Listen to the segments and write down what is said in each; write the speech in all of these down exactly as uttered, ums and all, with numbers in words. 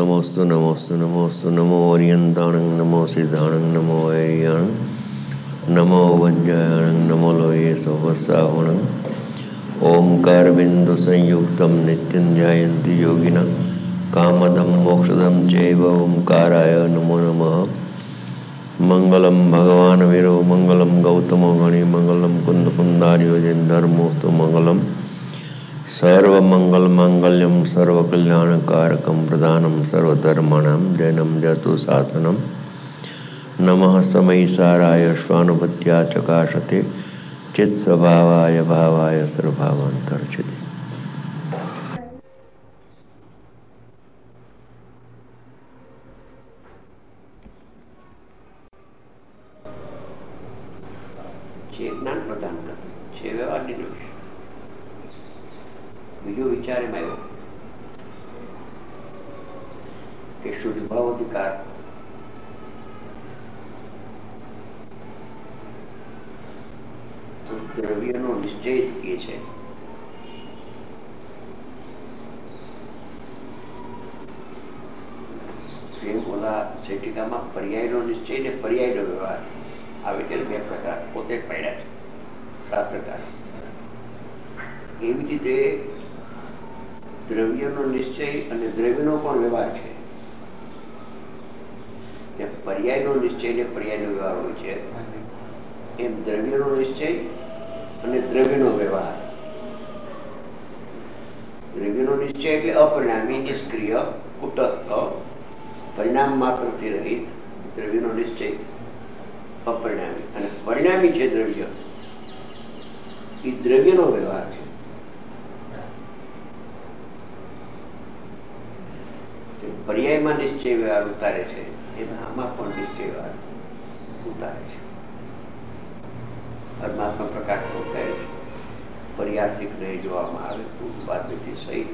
नमोस्तु नमोस्तु नमोस्तु नमो ओरियंताणं नमो सिद्धाणं नमो वैरियाणं नमो वज्रायणं नमो लोये सोवसावणं ओंकार बिंदु संयुक्तं नित्यं ध्यायन्ति योगिनः कामदं मोक्षदं चैव ओंकाराय नमो नमः। मंगलम भगवान वीरो मंगलम गौतमो गणि मंगलम कुंद कुंदार्यो धर्मोस्तु मंगलम सर्वमंगल मांगल्यम सर्वकल्याणकारकम प्रधानम सर्वधर्माणां जैनम जतु शासनम नमः समयिसाराय स्वानुभूत्या चकाशते चित्स्वभावाय भावाय सर्वभावांतर्चिते। જ્ઞાન પ્રદાન કરતું છે વ્યવહાર નિર્ણય. બીજો વિચાર એમ આવ્યો કે શુદ્ધ ભાવ અધિકાર તો દ્રવ્યનો નિશ્ચય જ કહે છે. એમ ઓલા ચૈટિકામાં પર્યાયનો નિશ્ચય ને પર્યાયનો વ્યવહાર આવે છે. બે પ્રકાર પોતે જ પડ્યા છે સાત પ્રકાર. એવી રીતે દ્રવ્યનો નિશ્ચય અને દ્રવ્યનો પણ વ્યવહાર છે. પર્યાયનો નિશ્ચય ને પર્યાયનો વ્યવહાર હોય છે એમ દ્રવ્યનો નિશ્ચય અને દ્રવ્યનો વ્યવહાર. દ્રવ્યનો નિશ્ચય એટલે અપરિણામી નિષ્ક્રિય કુટસ્થ પરિણામ માત્રથી રહિત દ્રવ્યનો નિશ્ચય અપરિણામી. અને પરિણામી છે દ્રવ્ય એ દ્રવ્યનો વ્યવહાર છે. પર્યાયમાં નિશ્ચય વ્યવહાર ઉતારે છે એમાં આમાં પણ નિશ્ચય વ્યવહાર ઉતારે છે. પરમાત્મા પ્રકાશ તો કહે છે પર્યાર્થિક નહીં જોવામાં આવે તો ઉત્પાદનથી સહિત.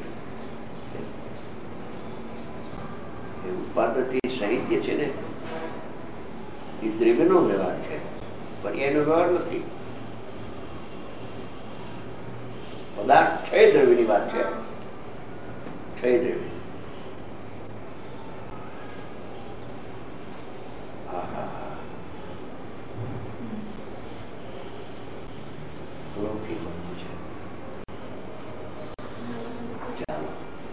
એ ઉત્પાદનથી સહિત જે છે ને એ દ્રવ્યનો વ્યવહાર છે, પર્યાયનો વ્યવહાર નથી. પદાર્થ છે દ્રવ્યની વાત છે, છે દ્રવ્ય. લૌકિક વસ્તુ છે. ચાલો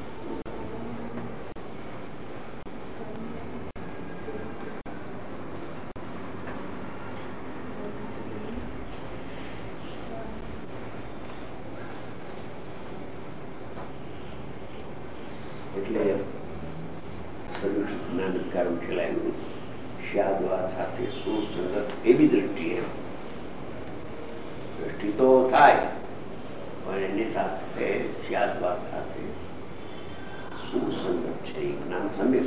એટલે સર્વશ્રુત જ્ઞાન અધિકારમ ખેલાયેલું શ્યાદવાદ સાથે સુસંગત એવી દ્રષ્ટિએ દ્રષ્ટિ તો થાય પણ એની સાથે શ્યાદવાદ સાથે સુસંગત છે. એ જ્ઞાન સમ્યક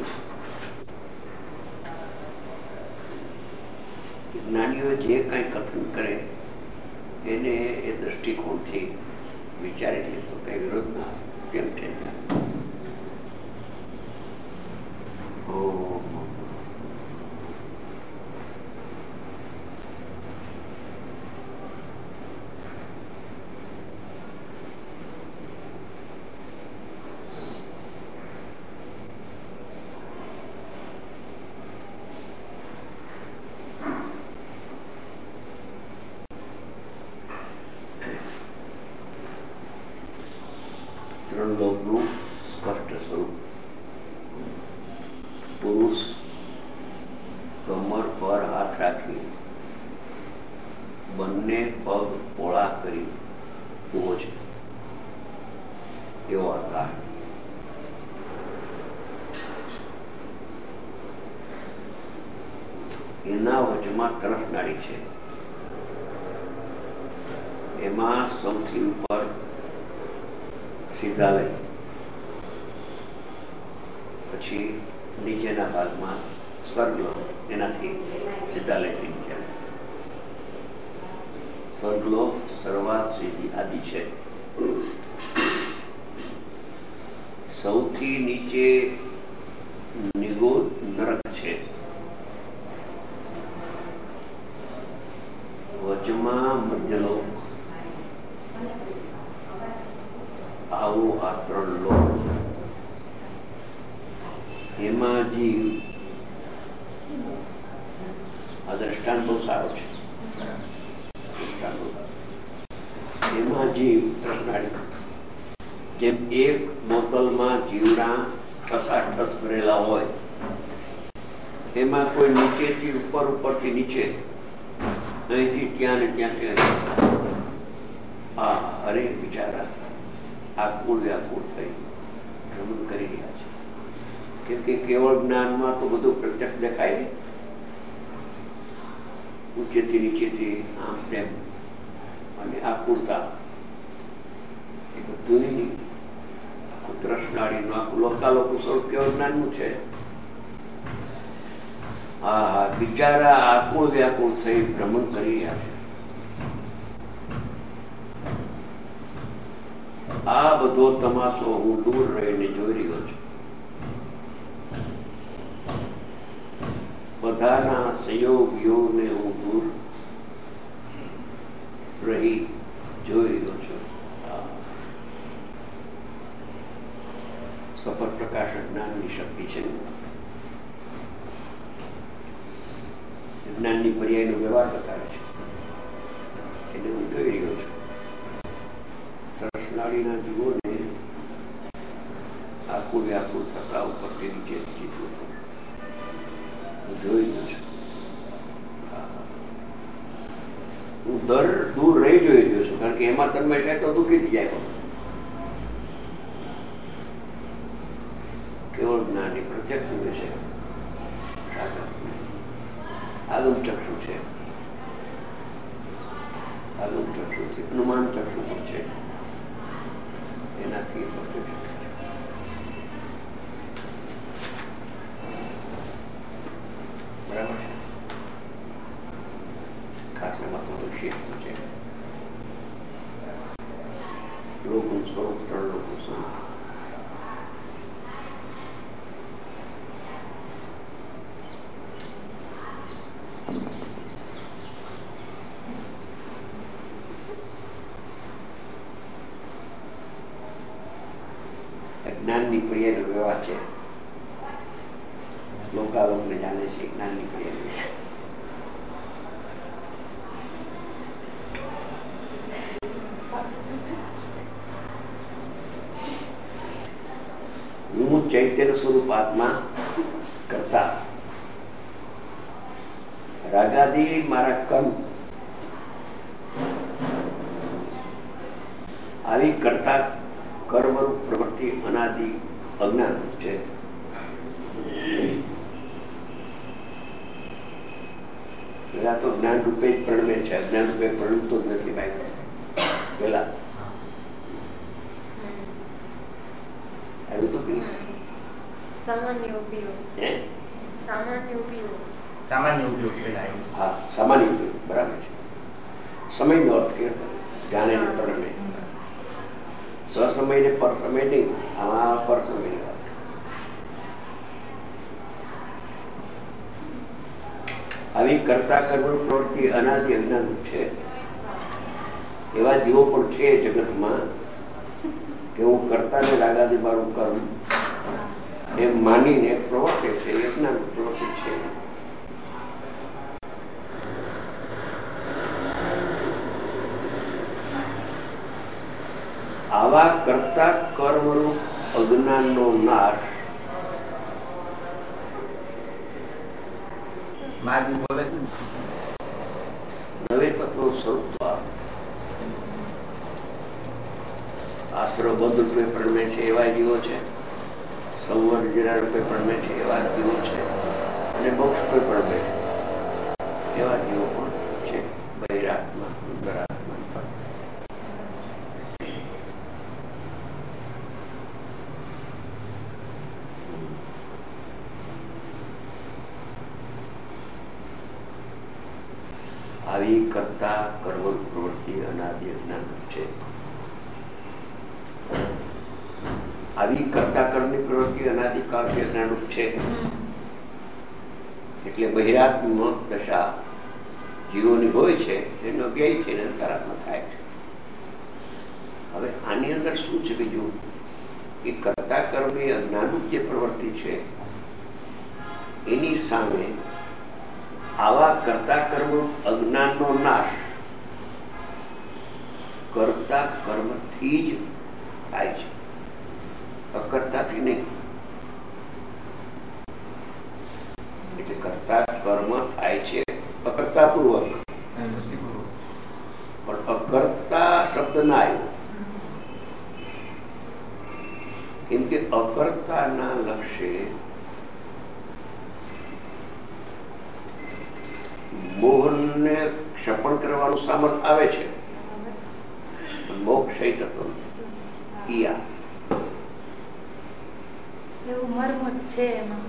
છે. જ્ઞાનીઓ જે કંઈ કથન કરે એને એ દ્રષ્ટિકોણથી વિચારી લે તો કઈ વિરોધ ના કેમ છે. ત્રણ લોકનું સ્પષ્ટ સ્વરૂપ. પુરુષ કમર પર હાથ રાખી બંને પગ પોળા કરી ઉભો છે એવો આકાર. એના વચમાં તરસ નાડી છે. એમાં સૌથી ઉપર સીધા લઈ, પછી નીચેના ભાગમાં સ્વર્ગલોક, એનાથી સીધા લઈ નીચે. સ્વર્ગલોક સર્વાત સીધી આદિ છે. સૌથી નીચે નિગોદ નરક છે. વચમાં મધ્યલોક. આવું આ ત્રણ લોક એમાં જીવ, આ દ્રષ્ટાંત બહુ સારો છે. દ્રષ્ટાંત બહુ સારો. એમાં જીવ પ્રશ્નાડી જેમ એક બોતલમાં જીવડા ઠસાઠસ ભરેલા હોય, એમાં કોઈ નીચેથી ઉપર, ઉપરથી નીચે, અહીંથી ત્યાં ને ત્યાંથી આ હરેક બિચારા આકુળ વ્યાકુળ થઈ ભ્રમણ કરી રહ્યા છે. કેમ કે કેવળ જ્ઞાનમાં તો બધું પ્રત્યક્ષ દેખાય ને, ઊંચેથી નીચેથી આમ તેમ અને આકુળતા એ બધું આખું તૃષ્ણાડીનું આખું લોકાલોકનું સ્વરૂપ કેવળ જ્ઞાનનું છે. હા હા બિચારા આકુળ વ્યાકુળ થઈ ભ્રમણ કરી રહ્યા છે. આ બધો તમાશો હું દૂર રહીને જોઈ રહ્યો છું. બધાના સંયોગીઓને હું દૂર રહી જોઈ રહ્યો છું. સ્વપર પ્રકાશ જ્ઞાનની શક્તિ છે. જ્ઞાનની પર્યાયનો વ્યવહાર બતાવે છે. એને હું જોઈ રહ્યો છું. તૃષ્ણાડીના જીવોને આકુળ વ્યાકુળ થતા ઉપરથી નીચે જીતું હું જોઈ રહ્યો છું. હું દર દૂર રહી જોઈ રહ્યો છું, કારણ કે એમાં તન્મય થાય તો દુઃખી થઈ જાય. કેવળ જ્ઞાની પ્રત્યક્ષ જુએ છે. આગમ ચક્ષુ છે, આગમ ચક્ષુ છે, અનુમાન ચક્ષુ પણ છે. એનાથી પ્રત્યક્ષ બરાબર છે. ખાસ એમાં તો શેષ છે. લોકનું સ્વરૂપ ત્રણ લોકનું સ્વરૂપ. જ્ઞાનની પર્યાયનો વ્યવહાર છે. લોકાલોકને જાણે છે. જ્ઞાનની પર્યાય છે. હું ચૈતન્ય સ્વરૂપ આત્મા કરતા રાગાદી મારા કર્મ આવી કરતા કર્મરૂપ પ્રવૃત્તિ અનાદિ અજ્ઞાન છે. પેલા તો જ્ઞાન રૂપે જ પ્રણમે છે. અજ્ઞાન રૂપે પ્રણમતો જ નથી ભાઈ. પેલા આવ્યું તો સામાન્ય ઉપયોગ. હે સામાન્ય ઉપયોગ. સામાન્ય ઉપયોગ પેલા આવ્યું. હા સામાન્ય ઉપયોગ બરાબર છે. સમયનો અર્થ કે જાણે ને પ્રણમે. સ્વસમય ને પર સમય નહીં. આમાં પર સમય વાત. આવી કરતા કર્મ પ્રવૃત્તિ અનાદિ અજ્ઞાન છે. એવા જીવો પણ છે જગતમાં કે હું કરતા ને રાગાદી મારું કર્મ એમ માનીને પ્રવર્તે છે. એ જ્ઞાન પ્રવૃત્તિ છે. આવા કરતા કર્મરૂપ અજ્ઞાનનો નાશ નવે તત્વો સ્વરૂપ આશ્રવ બંધ રૂપે પ્રણમે છે એવા જીવો છે. સંવર જરા રૂપે પ્રણમે છે એવા જીવો છે. અને મોક્ષ રૂપે પ્રણમે છે એવા જીવો પણ છે. બહિરાત્મા અંતરાત્મા પર આવી કરતા કર્મ પ્રવૃત્તિ અનાદિ અજ્ઞાન છે. આવી કરતા કર્મની પ્રવૃત્તિ અનાદિકાળથી અજ્ઞાનરૂપ છે. એટલે બહિરાત્મ દશા જીવોની હોય છે એનો વ્યય છે. અંતરાત્મા થાય છે. હવે આની અંદર શું છે બીજું કે કરતા કર્મની અજ્ઞાનરૂપ જે પ્રવૃત્તિ છે એની સામે આવા કરતા કર્મ અજ્ઞાનનો નાશ કરતા કર્મથી જ થાય છે, અકર્તાથી નહીં. એટલે કરતા કર્મ થાય છે અકર્તાપૂર્વક, પણ અકર્તા શબ્દ ના આવ્યો, કેમ કે અકર્તાના લક્ષ્ય મોહનને ક્ષપણ કરવાનું સામર્થ્ય આવે છે, મોક્ષ થતો નથી. એવું મર્મ છે એમાં.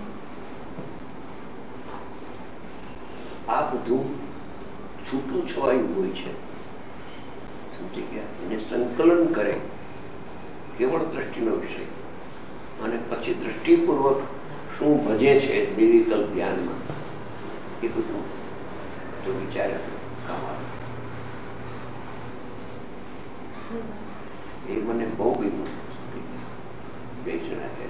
આ બધું છૂટું છવાયું હોય છે, સમજી ગયા? એને સંકલન કરે કેવળ દ્રષ્ટિનો વિષય, અને પછી દ્રષ્ટિપૂર્વક શું ભજે છે નિર્વિકલ્પ ધ્યાનમાં, એ બધું જો વિચારે તો કામ આવે. એ મને બહુ ગમ્યું બે જણા કહે,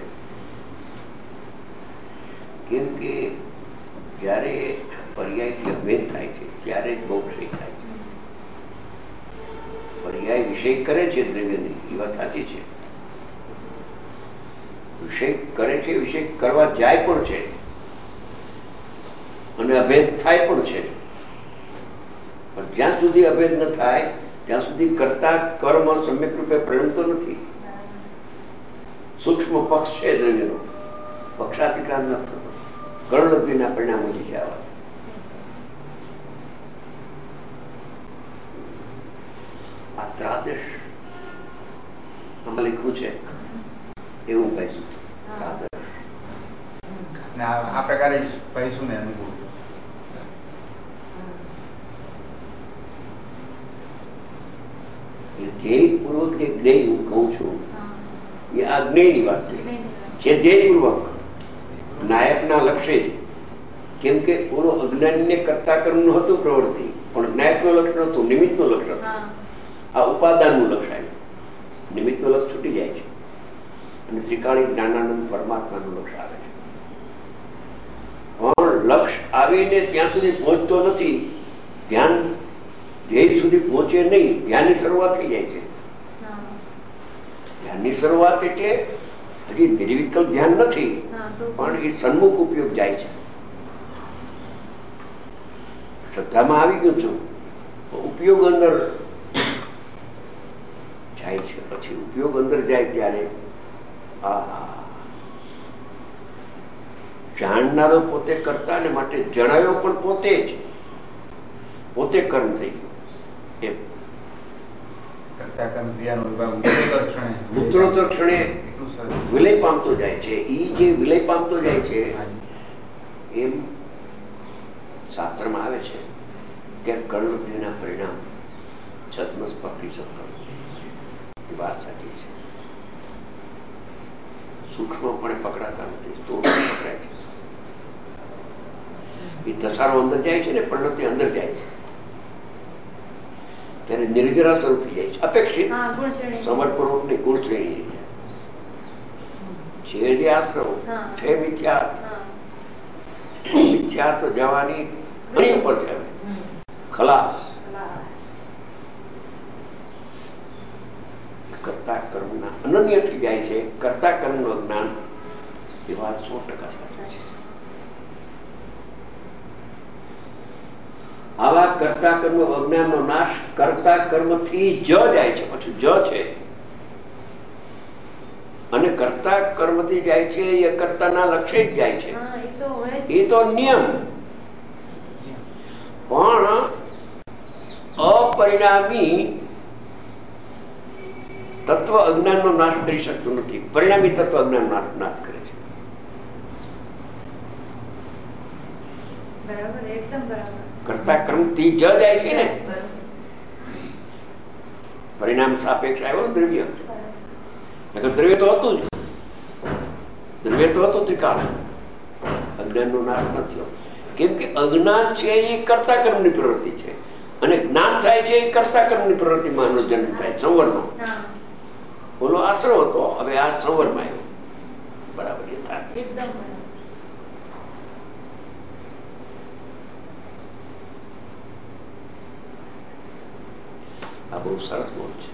કેમ કે જ્યારે પર્યાયથી અભેદ થાય છે ત્યારે જ બહુ વિષય થાય છે. પર્યાય વિષય કરે છે દ્રવ્યની, એ વાત સાચી છે, વિષય કરે છે, વિષય કરવા જાય પણ છે, અને અભેદ થાય પણ છે. પણ જ્યાં સુધી અભેદ ન થાય ત્યાં સુધી કરતા કર્મ સમ્યક રૂપે પરિણમતો નથી. સૂક્ષ્મ પક્ષ છે દ્રવ્યનો, પક્ષાતિક્રાંત ન થતો, કર્ણલબ્ધિના પરિણામો છે આવા. આ ત્રાદશ આમાં લખ્યું છે એવું કહીશું. ત્રાદશ આ પ્રકારે કહીશું ને અનુભવ. ધ્યેયપૂર્વક જે જ્ઞેય હું કહું છું એ આ જ્ઞેયની વાત છે, ધ્યેયપૂર્વક નાયકના લક્ષ્ય. કેમ કે ઓલો અજ્ઞાનને કરતા કર્મનું હતું પ્રવૃત્તિ, પણ જ્ઞાયકનું લક્ષણ હતું, નિમિત્તનું લક્ષણ. આ ઉપાદાનનું લક્ષ આવ્યું, નિમિત્તનું લક્ષ છૂટી જાય છે અને ત્રિકાળી જ્ઞાનાનંદ પરમાત્માનું લક્ષ આવે છે. પણ લક્ષ આવીને ત્યાં સુધી પહોંચતો નથી, ધ્યાન ધ્યેય સુધી પહોંચે નહીં, ધ્યાનની શરૂઆત થઈ જાય છે. ધ્યાનની શરૂઆત એટલે હજી નિર્વિકલ્પ ધ્યાન નથી, પણ એ સન્મુખ ઉપયોગ જાય છે. શ્રદ્ધામાં આવી ગયું છું, ઉપયોગ અંદર જાય છે. પછી ઉપયોગ અંદર જાય ત્યારે આ જાણનારો પોતે કરતા ને માટે જણાયો પણ પોતે જ, પોતે કર્મ થઈ ગયો એમ. ઉત્તરોત્તર ક્ષણે વિલય પામતો જાય છે. એ જે વિલય પામતો જાય છે એમ શાસ્ત્રમાં આવે છે કે કર્ણલબ્ધિના પરિણામ છદ્મસ્પર્શી સત્તા, એ વાત સાચી છે. સૂક્ષ્મપણે પકડાતા નથી, સ્થૂળ પકડાય છે. એ દશાનો અંદર જાય છે ને, પરિણતિ અંદર જાય છે ત્યારે નિર્જરા શરૂ થઈ જાય છે. અપેક્ષિત સમર્પૂર્વક ની ગુણ શ્રેણી છે જે આશ્રવ છે. મિથ્યા મિથ્યા તો જવાની ઘણી ઉપર છે. ખલાસ કરતા કર્મના અનન્ય થઈ જાય છે. કરતા કર્મનું અજ્ઞાન, એ વાત સો ટકા સાચી છે. આવા કરતા કર્મ અજ્ઞાનનો નાશ કરતા કર્મથી જ જાય છે. પછી જ છે, અને કરતા કર્મથી જાય છે એ કર્તાના લક્ષ્ય જ જાય છે. એ તો નિયમ. પણ અપરિણામી તત્વ અજ્ઞાનનો નાશ કરી શકતું નથી. પરિણામી તત્વ અજ્ઞાન નાશ કરે છે. બરાબર, એકદમ બરાબર. કરતા કર્મથી જ જાય છે ને. પરિણામ સાપેક્ષ આવ્યો દ્રવ્ય, દ્રવ્ય તો હતું જ, દ્રવ્ય તો હતું ત્રિકાળ. અજ્ઞાનનો નાશ ન થયો, કેમ કે અજ્ઞાન છે એ કરતા કર્મની પ્રવૃત્તિ છે, અને જ્ઞાન થાય છે એ કરતા કર્મની પ્રવૃત્તિમાં એનો જન્મ થાય, સંવરમાં. બોલો આશરો હતો, હવે આ સંવરમાં આવ્યો. બરાબર એ થાય. એકદમ બહુ સરસ બોલ છે.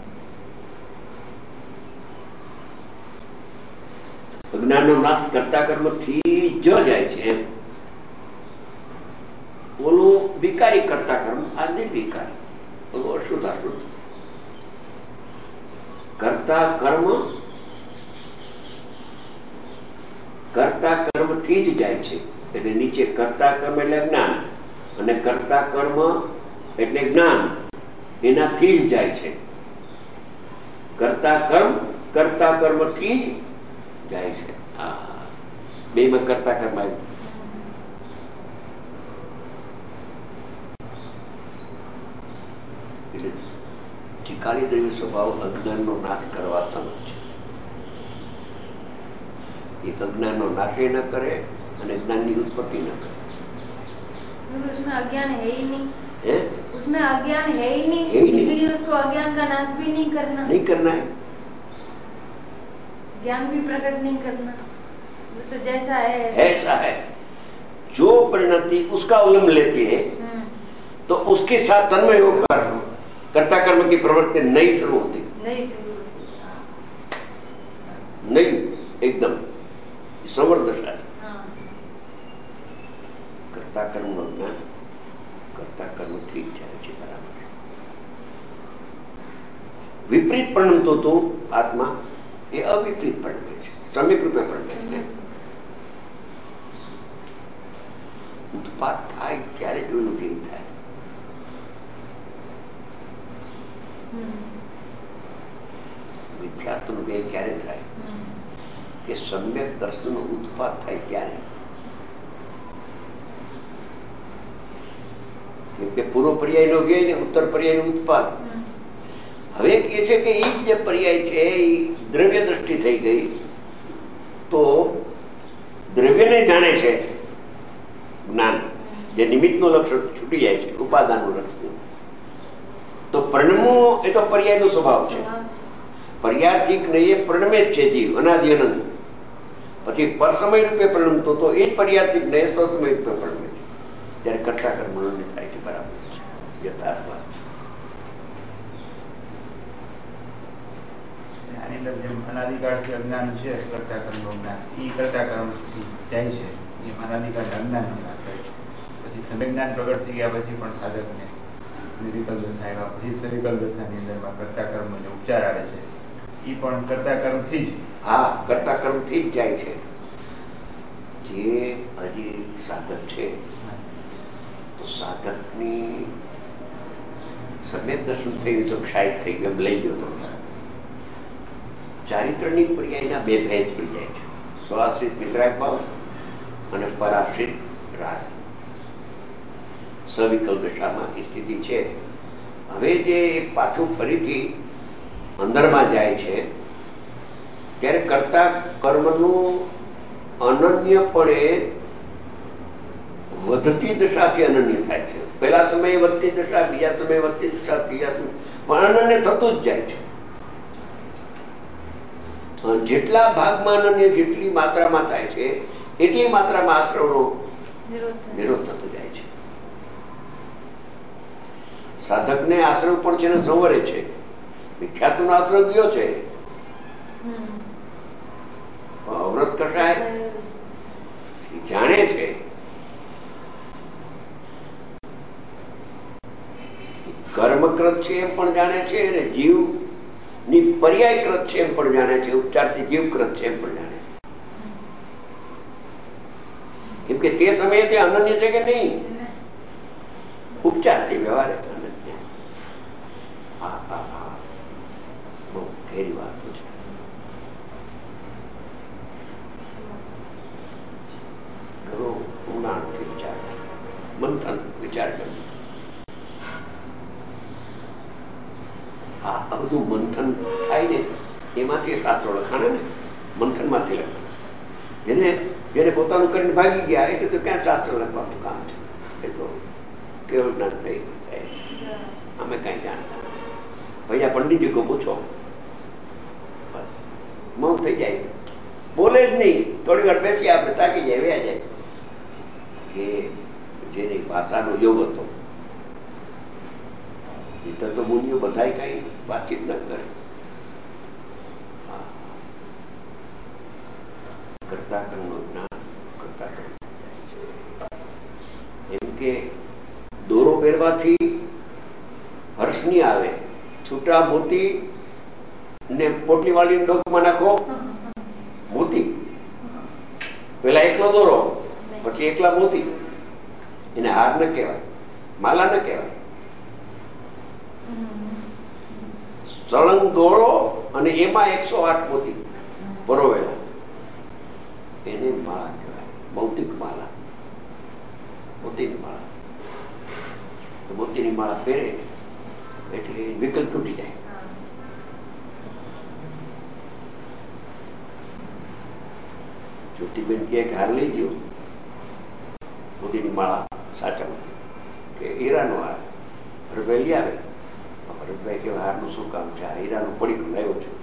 અજ્ઞાનનો નાશ કરતા કર્મથી જ જાય છે એમ. ઓલું વિકારી કરતા કર્મ, આ નિર્વિકારી. ઓલું અશુદ્ધ અશુદ્ધ કરતા કર્મ કરતા કર્મથી જ જાય છે. એટલે નીચે કરતા કર્મ એટલે જ્ઞાન અને કરતા કર્મ એટલે જ્ઞાન, એનાથી જ જાય છે. કરતા કર્મ કરતા કર્મથી જ જાય છે. હા, બેમાં કરતા કર્મ આવ્યું. એટલે ઠીકાણી દ્રવ્ય સ્વભાવ અજ્ઞાનનો નાશ કરવા સમજ છે. એ અજ્ઞાનનો નાશ ન કરે અને જ્ઞાનની उत्पत्ति न करे. उसमें अज्ञान है ही नहीं है? उसमें अज्ञान है ही नहीं, है ही नहीं। इसलिए उसको अज्ञान का नाश भी नहीं करना, नहीं करना है, ज्ञान भी प्रकट नहीं करना, वो तो जैसा है ऐसा है. जो परिणति उसका अवलंब लेती है तो उसके साथ तन्मय होकर कर्ता कर्म की प्रवृत्ति नहीं शुरू होती, नहीं शुरू नहीं एकदम समर दशा है. कर्ता कर्म નો જ્ઞાન કર્તા કર્મથી જાય છે. બરાબર. વિપરીત પરિણમતો તો આત્મા એ અવિપરીત પરિણમે છે, સમ્યક રૂપે પરિણમે છે. ઉત્પાદ થાય ત્યારે જોયેલું કેમ થાય. વિદ્યાર્થીનું બે ક્યારે થાય કે સમ્યક દર્શનનો ઉત્પાદ થાય ત્યારે. કેમ કે પૂર્વ પર્યાયનો વ્યય ને ઉત્તર પર્યાયનું ઉત્પાદ. હવે કે છે કે એ જે પર્યાય છે એ દ્રવ્ય દ્રષ્ટિ થઈ ગઈ તો દ્રવ્યને જાણે છે જ્ઞાન, જે નિમિત્તનું લક્ષણ છૂટી જાય છે, ઉપાદાનનું લક્ષણ. તો પરિણમો એ તો પર્યાયનો સ્વભાવ છે. પર્યાર્થિક નહીં એ પરિણમે જ છે જીવ અનાદિ અનંત. પછી પરસમય રૂપે પરિણમતો તો એ જ પર્યાર્થિક નહીં સ્વસમય રૂપે પરિણમે છે. ત્યારે કરતા કર્મ થાય છે. બરાબર છે, યથાર્થ વાત. આની અંદર જેમ અનાદિકાળથી અજ્ઞાન છે, કરતા કર્મ જ્ઞાન એ કરતા કર્મથી જાય છે, એમ અનાદિકાળ અજ્ઞાન થાય છે. પછી સમ્યક જ્ઞાન પ્રગટ થઈ ગયા પછી પણ સાધકને નિરિકલ દશા આવ્યા પછી સરિકલ દશાની અંદરમાં કરતા કર્મ જે ઉપચાર આવે છે એ પણ કરતા કર્મથી જ. હા, કરતા કર્મથી જ જાય છે. જે હજી સાધક છે તો સાધકની સમ્યક દર્શન થયું તો ક્ષાયિત થઈ ગયું, લઈ ગયો તો ચારિત્રની પર્યાયના બે ભેદ પડી જાય છે. સ્વાશ્રિત વિતરાગ ભાવ અને પરાશ્રિત રાગ. સવિકલ્પ દશામાં એ સ્થિતિ છે. હવે જે પાછું ફરીથી અંદરમાં જાય છે ત્યારે કરતા કર્મનું અનન્યપણે વધતી દશાથી અનન્ય થાય છે. પહેલા સમયે વધતી દશા, બીજા સમયે વધતી દશા, ત્રીજા સમય પણ અનન્ય થતું જ જાય છે. જેટલા ભાગમાં અનન્ય જેટલી માત્રામાં થાય છે એટલી માત્રામાં આશ્રવનો નિરોધ થતો જાય છે. સાધકને આશ્રવ પણ છે ને સંવરે છે. વિખ્યાતનો આશ્રવ ગયો છે, અવરત કશાય જાણે છે. કર્મકૃત છે એમ પણ જાણે છે અને જીવ ની પર્યાયકૃત છે એમ પણ જાણે છે. ઉપચારથી જીવકૃત છે એમ પણ જાણે છે. કેમ કે તે સમયે તે અનન્ય છે કે નહીં, ઉપચારથી વ્યવહાર અનન્ય. હા હા હા, બહુ ઘેરી વાત છે. ઘણો ઊંડાણથી વિચાર, મંથન વિચાર કર્યું. આ બધું મંથન થાય ને એમાંથી શાસ્ત્રો લખાણે ને મંથન માંથી લખાણે. જેને જેને પોતાનું કરીને ભાગી ગયા એટલે તો ક્યાં શાસ્ત્ર લખવાનું કામ છે. એ તો કેવળ જ્ઞાન થઈ જાય. અમે કઈ જાણતા ભાઈ, આ પંડિતજી કો પૂછો, બસ મૌન થઈ જાય, બોલે જ નહીં. થોડી વાર બેસી આપણે તાકી જાય, વ્યા જાય. કે જેની ભાષાનો યોગ હતો એટલે તો મુનિઓ બધા કઈ વાતચીત ન કરે. કરતા કર્મનું જ્ઞાન કરતા કર્મ. એમ કે દોરો પહેરવાથી હર્ષ નહીં આવે. છૂટા મોતી ને પોટલી વાળી ડોકમાં નાખો મોતી, પેલા એકલો દોરો પછી એકલા મોતી, એને હાર ન કહેવાય, માલા ન કહેવાય. સળંગ દોરો અને એમાં એકસો આઠ મોતી પરોવેલા, એને માળા કહેવાય. ભૌતિક માળા, મોતીની માળા. મોતીની માળા પહેરે એટલે વિકલ્પ તૂટી જાય. જ્યોતિબેન કે હાર લઈ ગયો મોતીની માળા સાચવવા કે હીરાનો હાર, ભરતભાઈ લઈ આવે. ભરતભાઈ કે હારનું શું કામ છે? આ હીરાનું પડીકું લાવ્યો છું.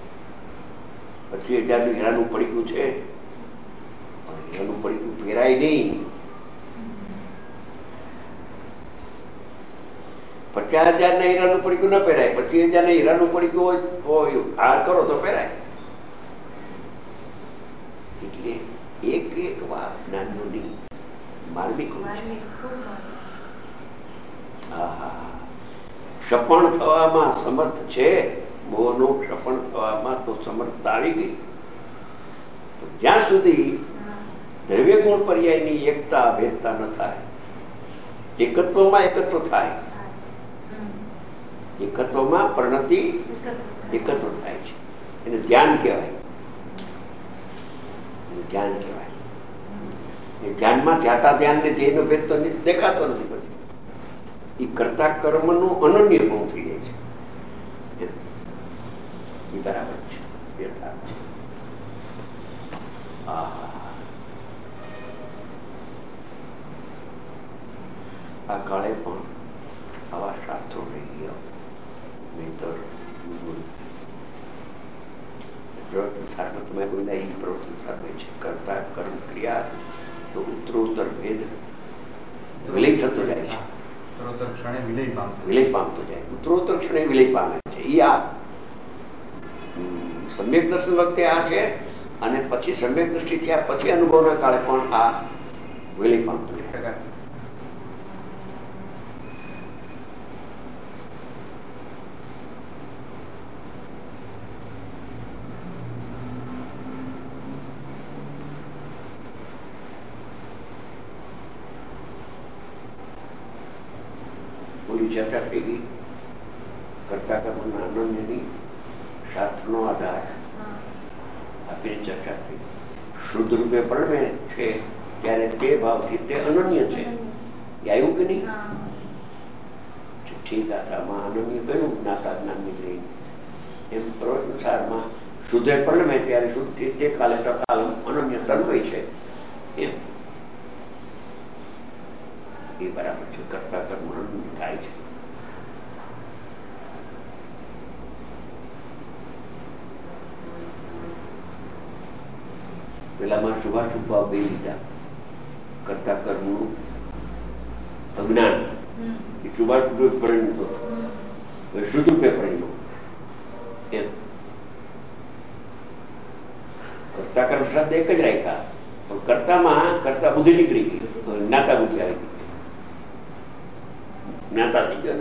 પચીસ હજારનું હીરાનું પડીકું છે, પણ હીરાનું પડીકું પહેરાય નહીં. પચાસ હજાર ના હીરાનું પડીકું ન પહેરાય, પચીસ હજાર ના હીરાનું પડીકું હોય હોય હાર કરો તો પહેરાય. એટલે એક એક વાત જ્ઞાનીઓની માર્મિક હોય છે. હા હા, ક્ષપણ થવામાં સમર્થ છે. મોહનો ક્ષપણ થવામાં તો સમર્થતા આવી ગઈ. જ્યાં સુધી દ્રવ્ય ગુણ પર્યાયની એકતા ભેદતા ન થાય, એકત્વમાં એકત્વ થાય, એકત્વમાં પરિણતિ એકત્વ થાય છે, એને ધ્યાન કહેવાય. ધ્યાન કહેવાય. એ ધ્યાનમાં ધ્યાતા ધ્યાન ને ધ્યેયનો ભેદ તો દેખાતો નથી. પછી એ કરતા કર્મનું અનન્ય ગુણ થઈ જાય છે. એ બરાબર છે, યથાર્થ છે. આ કાળે પણ આવા શાસ્ત્રો રહી ગયા, નહીતર પ્રવૃત્તિ તમે બોલ્યા એ પ્રવૃત્તિ સામે છે. કરતા કર્મ ક્રિયા તો ઉત્તરોત્તર ભેદ વિલય થતો જાય છે. ઉત્તરોત્તર ક્ષણે વિલય પામતો વિલય પામતો જાય ઉત્તરોત્તર ક્ષણે વિલય પામે છે. એ આ સમ્યક દર્શન વખતે આ છે, અને પછી સમ્યક દ્રષ્ટિ થયા પછી અનુભવના કાળે પણ આ વિલય પામતો જાય. ચર્ચા થઈ ગઈ કરતા કર્મના અનન્યની શાસ્ત્રનો આધાર આપીને ચર્ચા થઈ. શુદ્ધ રૂપે પરમે છે ત્યારે તે ભાવથી તે અનન્ય છે. એ આવ્યું કે નહીં? ઠીક. આમાં અનન્ય કયું? જ્ઞાતા જ્ઞાનની લઈને એમ પ્રવચનસારમાં શુદ્ધે પરમે ત્યારે શુદ્ધથી તે કાલે તકાલ અનન્ય તન્મય છે. એમ એ બરાબર છે. કરતા કર્મ અનન્ય થાય છે. પેલામાં શુભાશુભ ભાવ બે લીધા. કરતા કર્મનું અજ્ઞાન એ શુભાશુભ પરિણતો, શુદ્ધ રૂપે પરિણતો. એમ કરતા કર્મ શબ્દ એક જ રાખ્યા, પણ કરતામાં કરતા બુદ્ધિ નીકળી ગઈ, જ્ઞાતા બુદ્ધિ આવી ગઈ, જ્ઞાતા થઈ ગયો.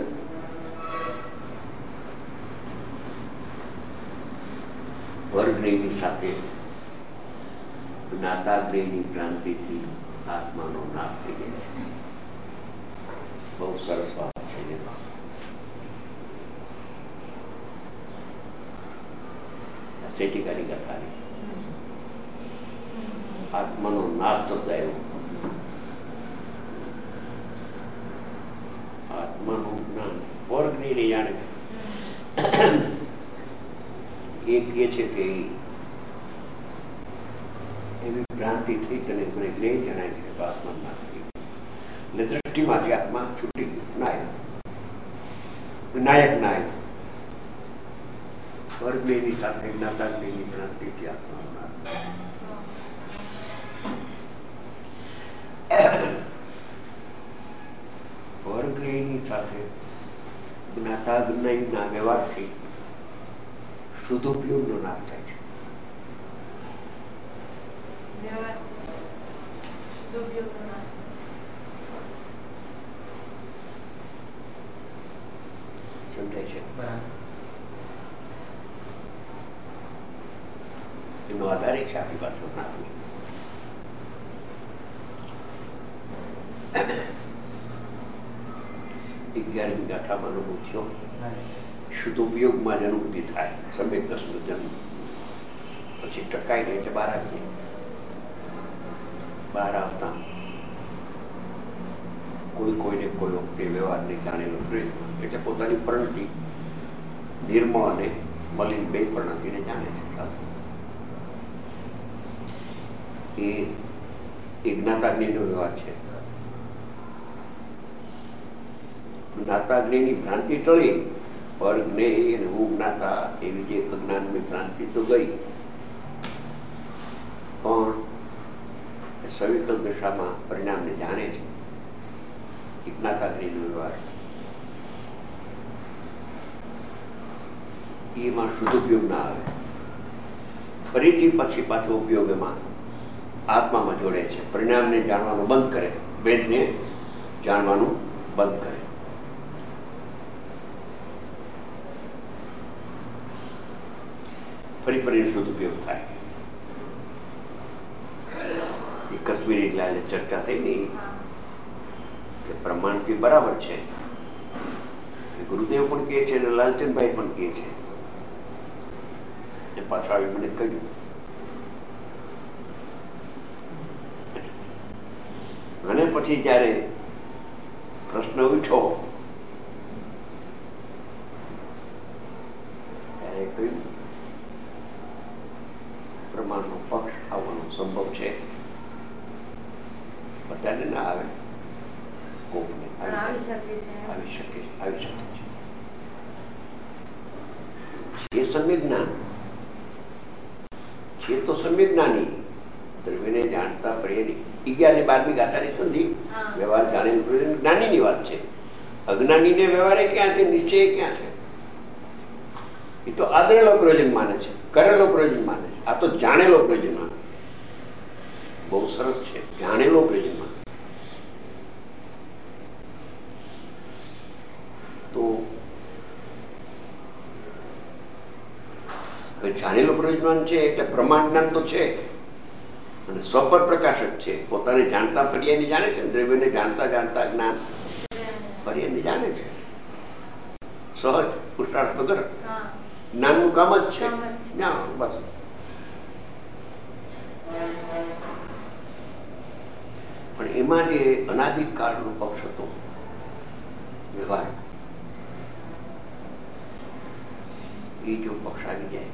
વર્ગની સાથે જ્ઞાતાગ્રહની ક્રાંતિથી આત્માનો નાશ થઈ જાય છે. બહુ સરસ વાત છે. સ્ટેટિકાની કથાની આત્માનો નાશ થતા એવું આત્માનું જ્ઞાન વર્ગની નહીં જાણે. એક એ છે કે એવી ભ્રાંતિ થઈ અને મને જ્ઞેય જણાય છે તો આત્મા નાશ થઈ ગયો. એટલે દ્રષ્ટિમાંથી આત્મા છૂટી ગયો. નાયક નાયક નાયક વર્ગની સાથે જ્ઞાતાગ્નિની ભ્રાંતિથી આત્માનો નાશ થાય. વર્ગની સાથે જ્ઞાતાજ્ઞાના વ્યવહારથી સદુપયોગનો નાશ થાય છે. સમજાય છે? એનો આધાર છે આપણી પાસે. અગિયારમી ગાથામાં અનુભવ થયો. શુદ્ધોપયોગમાં જ અનુભૂતિ થાય. સમ્યક દસનો જન્મ પછી ટકાઈ ગઈ એટલે બહાર આવી જાય. બહાર આવતા કોઈ કોઈને કોઈ વખતે વ્યવહારને જાણેલો પ્રયોગ એટલે પોતાની પ્રણતિ નિર્મળ અને મલિન બે પ્રણતિને જાણે છે. એ જ્ઞાતાગ્નિનો વ્યવહાર છે. જ્ઞાતાગ્નિની ભ્રાંતિ ટળી પર જ્ઞેય અને હું જ્ઞાતા એવી જે અજ્ઞાનની ભ્રાંતિ તો ગઈ, પણ સવિકલ દશામાં પરિણામને જાણે છે. જ્ઞાતાગ્નિનો વ્યવહાર એમાં શુદ્ધ ઉપયોગ ના આવે. ફરીથી પછી પાછો ઉપયોગ એમાં આત્મામાં જોડે છે. પરિણામને જાણવાનું બંધ કરે, વેદને જાણવાનું બંધ કરે. ફરી ફરી શુદ્ધ ઉપયોગ થાય. એ કશ્મીરી લાલે ચર્ચા થઈ નહીં કે પ્રમાણથી બરાબર છે. ગુરુદેવ પણ કહે છે અને લાલચંદભાઈ પણ કહે છે. એ પાછા આવી મને કહ્યું. અને પછી જયારે પ્રશ્ન ઉઠ્યો ત્યારે કહ્યું પ્રમાણનો પક્ષ આવવાનો સંભવ છે. બધાને ના આવે, કોકને આવી શકે છે. આવી શકે છે. છે સમ્યક જ્ઞાન છે તો સમ્યક જ્ઞાની દ્રવ્યને જાણતા પ્રિયની અગિયાર ને બારમી ગાથાની સંધિ વ્યવહાર જાણેલ જ્ઞાનીની વાત છે. અજ્ઞાનીને વ્યવહારે ક્યાં છે, નિશ્ચય ક્યાં છે? એ તો આદરેલો પ્રયોજન માને છે, કરેલો પ્રયોજન માને છે. આ તો જાણેલો પ્રયોજન માને. બહુ સરસ છે. જાણેલો પ્રયોજન માને તો જાણેલો પ્રયોજન છે એટલે પ્રમાણ જ્ઞાન તો છે અને સ્વપર પ્રકાશક છે. પોતાને જાણતા પર્યાયને જાણે છે. દ્રવ્યને જાણતા જાણતા જ્ઞાન પર્યાયને જાણે છે. સહજ પુરુષાર્થ વગર જ્ઞાનનું કામ જ છે. બસ પણ એમાં જે અનાદિકાળનો પક્ષ હતો વ્યવહાર, એ જો પક્ષ આવી જાય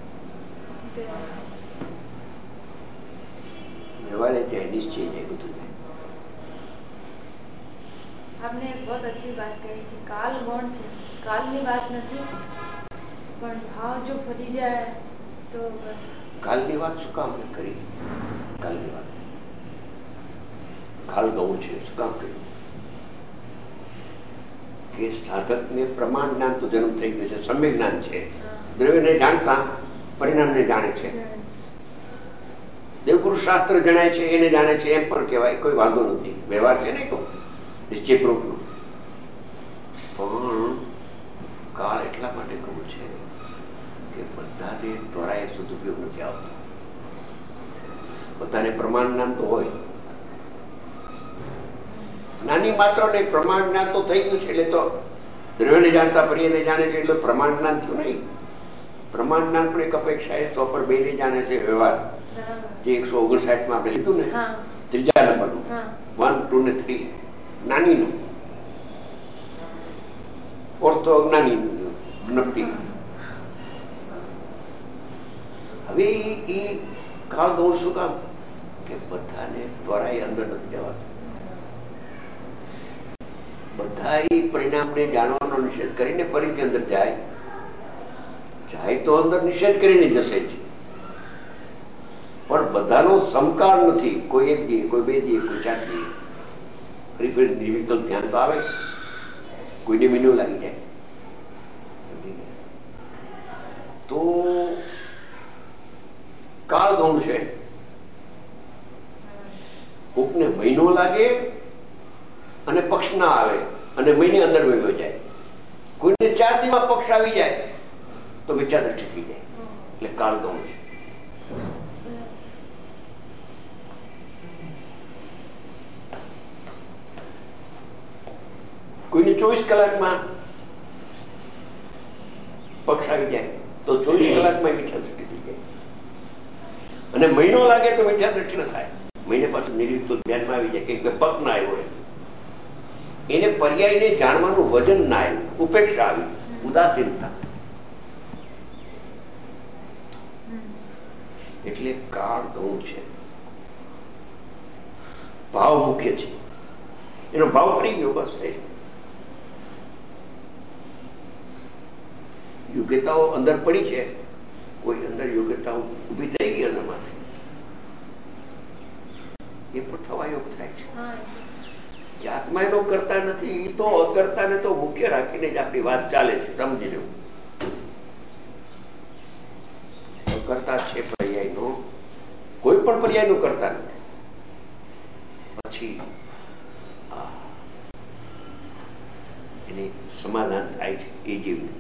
व्यवहार है निश्चय है બધું है। आपने एक बहुत अच्छी बात कही थी, काल गौण છે, કાલની વાત નથી પણ ભાવ જો ફરી જાય તો બસ કાલની વાત શું કામ કરી? કાલની વાત કાલ ગૌણ છે શું કામ કર્યું? કે સાધકને પ્રમાણ જ્ઞાન તો જન્મ થઈ ગયું છે, સમ્યક જ્ઞાન છે, દ્રવ્યને જાણતા પરિણામને જાણે છે, દેવગુરુ શાસ્ત્ર જણાય છે એને જાણે છે એમ પણ કહેવાય, કોઈ વાંધો નથી, વ્યવહાર છે ને તો નિશ્ચયપૂર્વકનો. પણ કાળ એટલા માટે કહું છે કે બધાને ત્વરાએ સદુપયોગ નથી આવતો. બધાને પ્રમાણ જ્ઞાન તો હોય, નાની માત્ર ને પ્રમાણ જ્ઞાન તો થઈ ગયું છે એટલે તો દ્રવ્યને જાણતા પર્યાયને જાણે છે એટલે પ્રમાણ જ્ઞાન થયું નહીં. પ્રમાણ જ્ઞાન પણ એક અપેક્ષા એ સો પર બે ને જાણે છે વ્યવહાર, જે એકસો ઓગણસાઠ માં આપણે લીધું ને ત્રીજા નંબરનું વન ટુ ને થ્રી નાનીનું, ઓર્થો અજ્ઞાનીનું જ્ઞપ્તિ. હવે એ કાળ ગૌણ શું કામ? કે બધાને ત્વરાએ અંદર નથી જવાતું. બધા પરિણામને જાણવાનો નિષેધ કરીને ફરીથી અંદર જાય જાય તો અંદર નિષેધ કરીને જશે જ, પણ બધાનો સમકાળ નથી. કોઈ એક દીએ, કોઈ બે દીએ, કોઈ ચાર દીએ ફરી ફરી નિર્વિકલ્પ ધ્યાન તો આવે, કોઈને મીનું લાગી જાય. સમજી ગયા? તો કાળ ગૌણ છે. કોકને મહિનો લાગે અને પક્ષ ના આવે અને મહિને અંદર વયો જાય. કોઈને ચાર દીમાં પક્ષ આવી જાય તો મિથ્યા દ્રષ્ટિ થઈ જાય. એટલે કાળ ગૌણ છે. કોઈને ચોવીસ કલાકમાં પક્ષ આવી જાય તો ચોવીસ કલાકમાં મિથ્યા દ્રષ્ટિ થઈ જાય. અને મહિનો લાગે તો મિથ્યા દ્રષ્ટિ ન થાય. મહિને પાછું નિરીક્ષ ધ્યાનમાં આવી જાય કે પગ ના આવ્યો હોય, એને પર્યાયને જાણવાનું વજન ના આવ્યું, ઉપેક્ષા આવી, ઉદાસીનતા. એટલે કાળ ગૌણ છે. ભાવ મુખ્ય છે. એનો ભાવ પડી ગયો બસ. યોગ્યતાઓ અંદર પડી છે, કોઈ અંદર યોગ્યતાઓ ઉભી થઈ ગઈ અંદરમાંથી, એ પણ થવા યોગ થાય છે. આત્મા એનો કરતા નથી, એ તો અકર્તાને તો મુખ્ય રાખીને જ આપણી વાત ચાલે છે. સમજી લેવું, કરતા છે પર્યાયનો, કોઈ પણ પર્યાયનો કરતા નથી. પછી એને સમાધાન થાય છે. એ જીવનું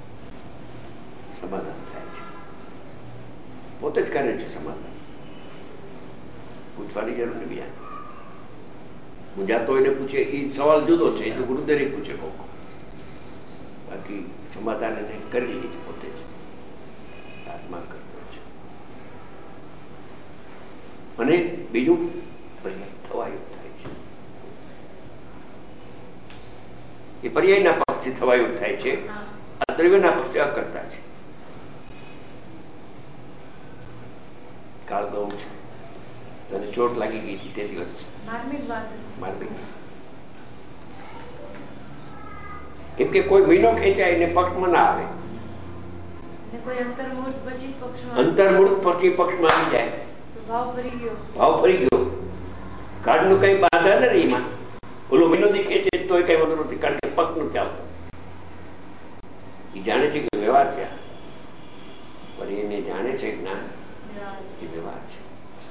સમાધાન થાય છે, પોતે જ કરે છે સમાધાન. પૂછવાની જરૂર નથી. બીજા મૂંઝાતો એને પૂછે એ સવાલ જુદો છે, એ તો ગુરુદેવ પૂછે કોક. બાકી સમાધાન એને કરી લીધી છે પોતે જ, આત્મા કરતો છે. અને બીજું પર્યાય થવાયું થાય છે. એ પર્યાયના પક્ષથી થવાયું થાય છે. આ દ્રવ્યના પક્ષે અકર્તા છે. કાળ ગૌણ છે. અને ચોટ લાગી ગઈ હતી તે દિવસ માર્મિક. કેમ કે કોઈ મહિનો ખેંચાય એને પક્ષમાં ના આવે, અંતર્મુહૂર્ત પછી પક્ષમાં આવી જાય, ભાવ ફરી ગયો. કાળનું કઈ બાધા નથી એમાં. ઓલો મહિનો થી ખેંચે તો કઈ વાંધો નથી, કારણ કે પક્ષ નથી આવતો. એ જાણે છે કે વ્યવહાર છે, પણ એને જાણે છે જ્ઞાન એ વ્યવહાર છે.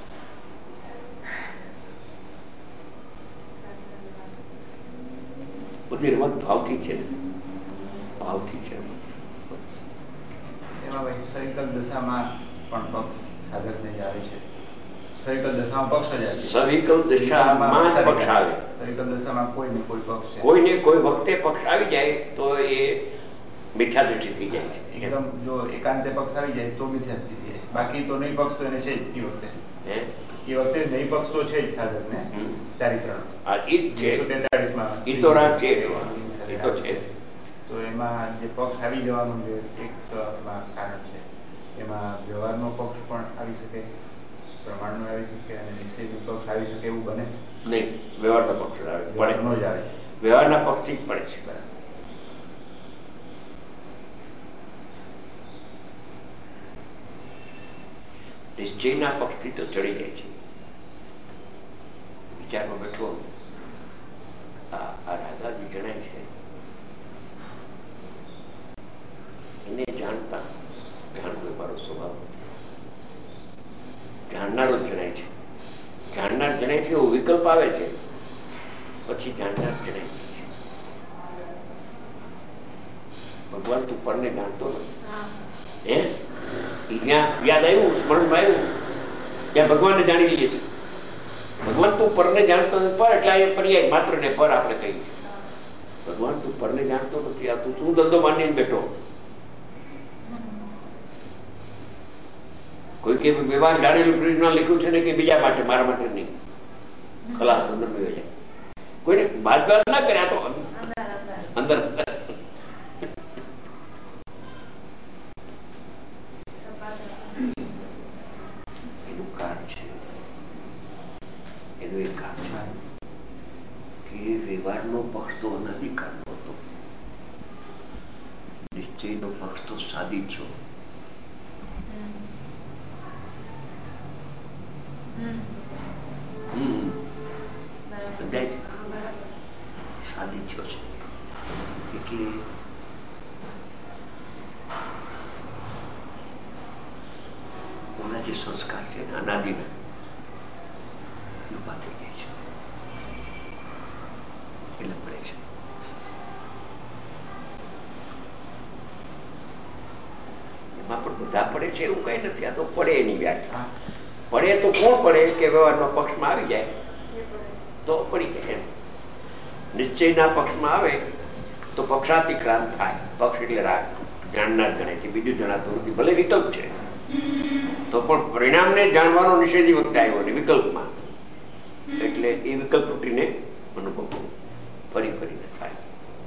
બધી રમત ભાવથી છે, ભાવથી છે રમત. એમાં ભાઈ સવિકલ દશામાં પણ પક્ષ સાધકને જ આવે છે. સવિકલ દશામાં પક્ષ જ આવે. સવિકલ દશામાં પક્ષ આવે. સવિકલ દશામાં કોઈ ને કોઈ પક્ષ છે. કોઈને કોઈ વખતે પક્ષ આવી જાય તો એ મિથ્યા દ્રષ્ટિ થઈ જાય છે. એકદમ જો એકાંતે પક્ષ આવી જાય તો મિથ્યા દ્રષ્ટિ થઈ જાય. બાકી તો નહીં પક્ષ તો એને છે જ એ વખતે. એ વખતે નહીં પક્ષ તો છે જ સાધકને ચારિત્રણ. હા, એ જ છે. તેતાળીસ માં એ તો રાગ છે, એ તો છે. તો એમાં જે પક્ષ આવી જવાનું જે એક કારણ છે, એમાં વ્યવહારનો પક્ષ પણ આવી શકે, પ્રમાણનો આવી શકે અને નિશ્ચયનો પક્ષ આવી શકે એવું બને નહીં. વ્યવહારનો પક્ષ આવે, વ્યવહારનો જ આવે. વ્યવહારના પક્ષથી જ પડે છે. નિશ્ચયના પક્ષથી તો ચડી જાય છે. વિચારમાં બેઠો આ રાધાજી જણાય છે, એને જાણતા જાણતો મારો સ્વભાવ નથી. જાણનારો જણાય છે. જાણનાર જણાય છે એવો વિકલ્પ આવે છે, પછી જાણનાર જણાય છે. ભગવાન તું પરને જાણતો નથી. હે ત્યાં યાદ આવ્યું, સ્મરણમાં આવ્યું, ત્યાં ભગવાનને જાણી લઈએ છીએ. ભગવાન તું પરને જાણતો નથી. પર એટલે એ પર્યાય માત્ર ને પર આપણે કહીએ. ભગવાન તું પરને જાણતો નથી. આ તું શું ધંધો માનીને બેઠો? કોઈ કે વ્યવહાર જાણેલું લખ્યું છે ને કે બીજા માટે, મારા માટે નહીં. ખલાસ અંદર મેળવી જાય. કોઈને બાદ બાદ ના કર્યા તો અંદર એનું કારણ છે. એનું એક કારણ છે કે વ્યવહારનો પક્ષ તો અનધિકારનો હતો, નિશ્ચયનો પક્ષ તો સાદી થયો. સાદી થયો છે એટલે જે સંસ્કાર છે ને અનાદિના ઉભા થઈ જાય છે એટલે પડે છે. એમાં પણ બધા પડે છે એવું કઈ નથી. આ તો પડે એની વ્યાખ્યા. પડે તો કોણ પડે કે વ્યવહારના પક્ષમાં આવી જાય તો પડી જાય એમ. નિશ્ચયના પક્ષમાં આવે તો પક્ષાતિક્રાંત થાય. પક્ષ એટલે રાગ, જાણનાર ગણાય છે, બીજું જણાતું નથી. ભલે વિકલ્પ છે તો પણ પરિણામને જાણવાનો નિષેધી વખતે આવ્યો ને વિકલ્પમાં, એટલે એ વિકલ્પ તૂટીને અનુભવ ફરી ફરીને થાય.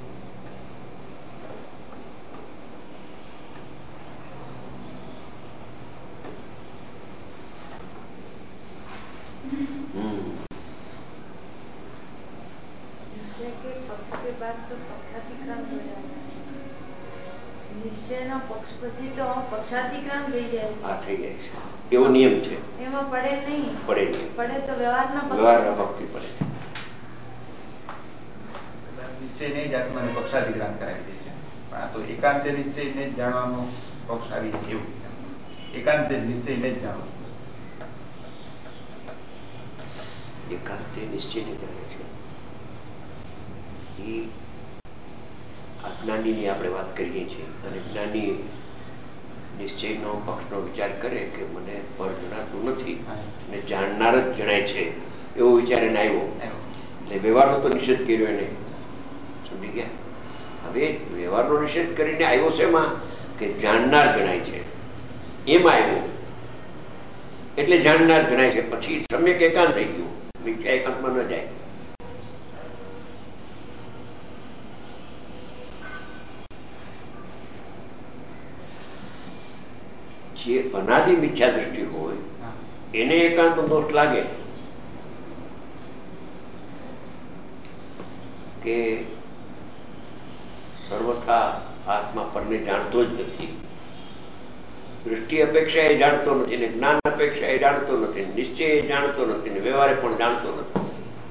निश्चय के पक्ष के बाद तो पक्षातिक्रांत हो जाता है. નિશ્ચયનો પક્ષ પછી તો પક્ષાતિક્રાંત થઈ જાય છે. આ થઈ જાય છે એવો નિયમ છે. એમાં પડે નહીં. પડે નહીં. પડે તો વ્યવહારના વ્યવહારના પક્ષથી પડે. નિશ્ચયને જ આત્માને પક્ષાધિક્રાંત કરાવી દે છે. પણ આ તો એકાંતે નિશ્ચયને જ જાણવાનો પક્ષ આવી જાય એવું. એકાંતે નિશ્ચયને જ જાણવું. એકાંતે નિશ્ચયને જાણે છે એ આ જ્ઞાનીની આપણે વાત કરીએ છીએ. અને જ્ઞાની નિશ્ચયનો પક્ષનો વિચાર કરે કે મને પર જણાતું નથી અને જાણનાર જ જણાય છે એવો વિચાર એને આવ્યો એટલે વ્યવહારનો તો નિષેધ કર્યો એને. સમજી ગયા? હવે વ્યવહારનો નિષેધ કરીને આવ્યો છે એમાં કે જાણનાર જણાય છે એમાં આવ્યો એટલે જાણનાર જણાય છે. પછી સમ્યક એકાંત થઈ ગયું. મિથ્યા એકાંતમાં ન જાય. જે અનાદિ મિથ્યા દ્રષ્ટિ હોય એને એકાંત દોષ લાગે કે સર્વથા આત્મા પરને જાણતો જ નથી. દૃષ્ટિ અપેક્ષા એ જાણતો નથી ને જ્ઞાન અપેક્ષા એ જાણતો નથી, નિશ્ચય એ જાણતો નથી ને વ્યવહારે પણ જાણતો નથી.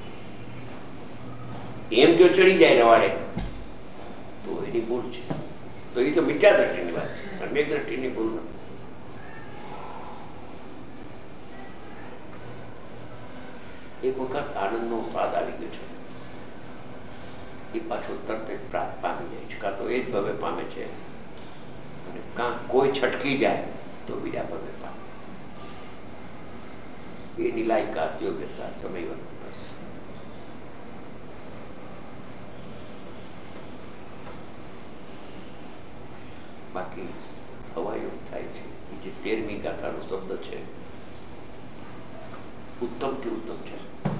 એમ જો ચડી જાય રવાડે તો એની ભૂલ છે. તો એ તો મિથ્યા દ્રષ્ટિની વાત છે, સમ્યક દ્રષ્ટિની ભૂલ નથી. એક વખત આનંદનો સ્વાદ આવી ગયો છે એ પાછો તરત જ પ્રાપ્ત પામી જાય છે. કાં તો એ જ ભવે પામે છે અને કાં કોઈ છટકી જાય તો બીજા ભવે પામે. એની લાયકાત, યોગ્યતા, સમય વર્ત બસ. બાકી હવાયોગ થાય છે. એ જે તેરમી ગાથાનો શબ્દ છે ઉત્તમથી ઉત્તમ છે.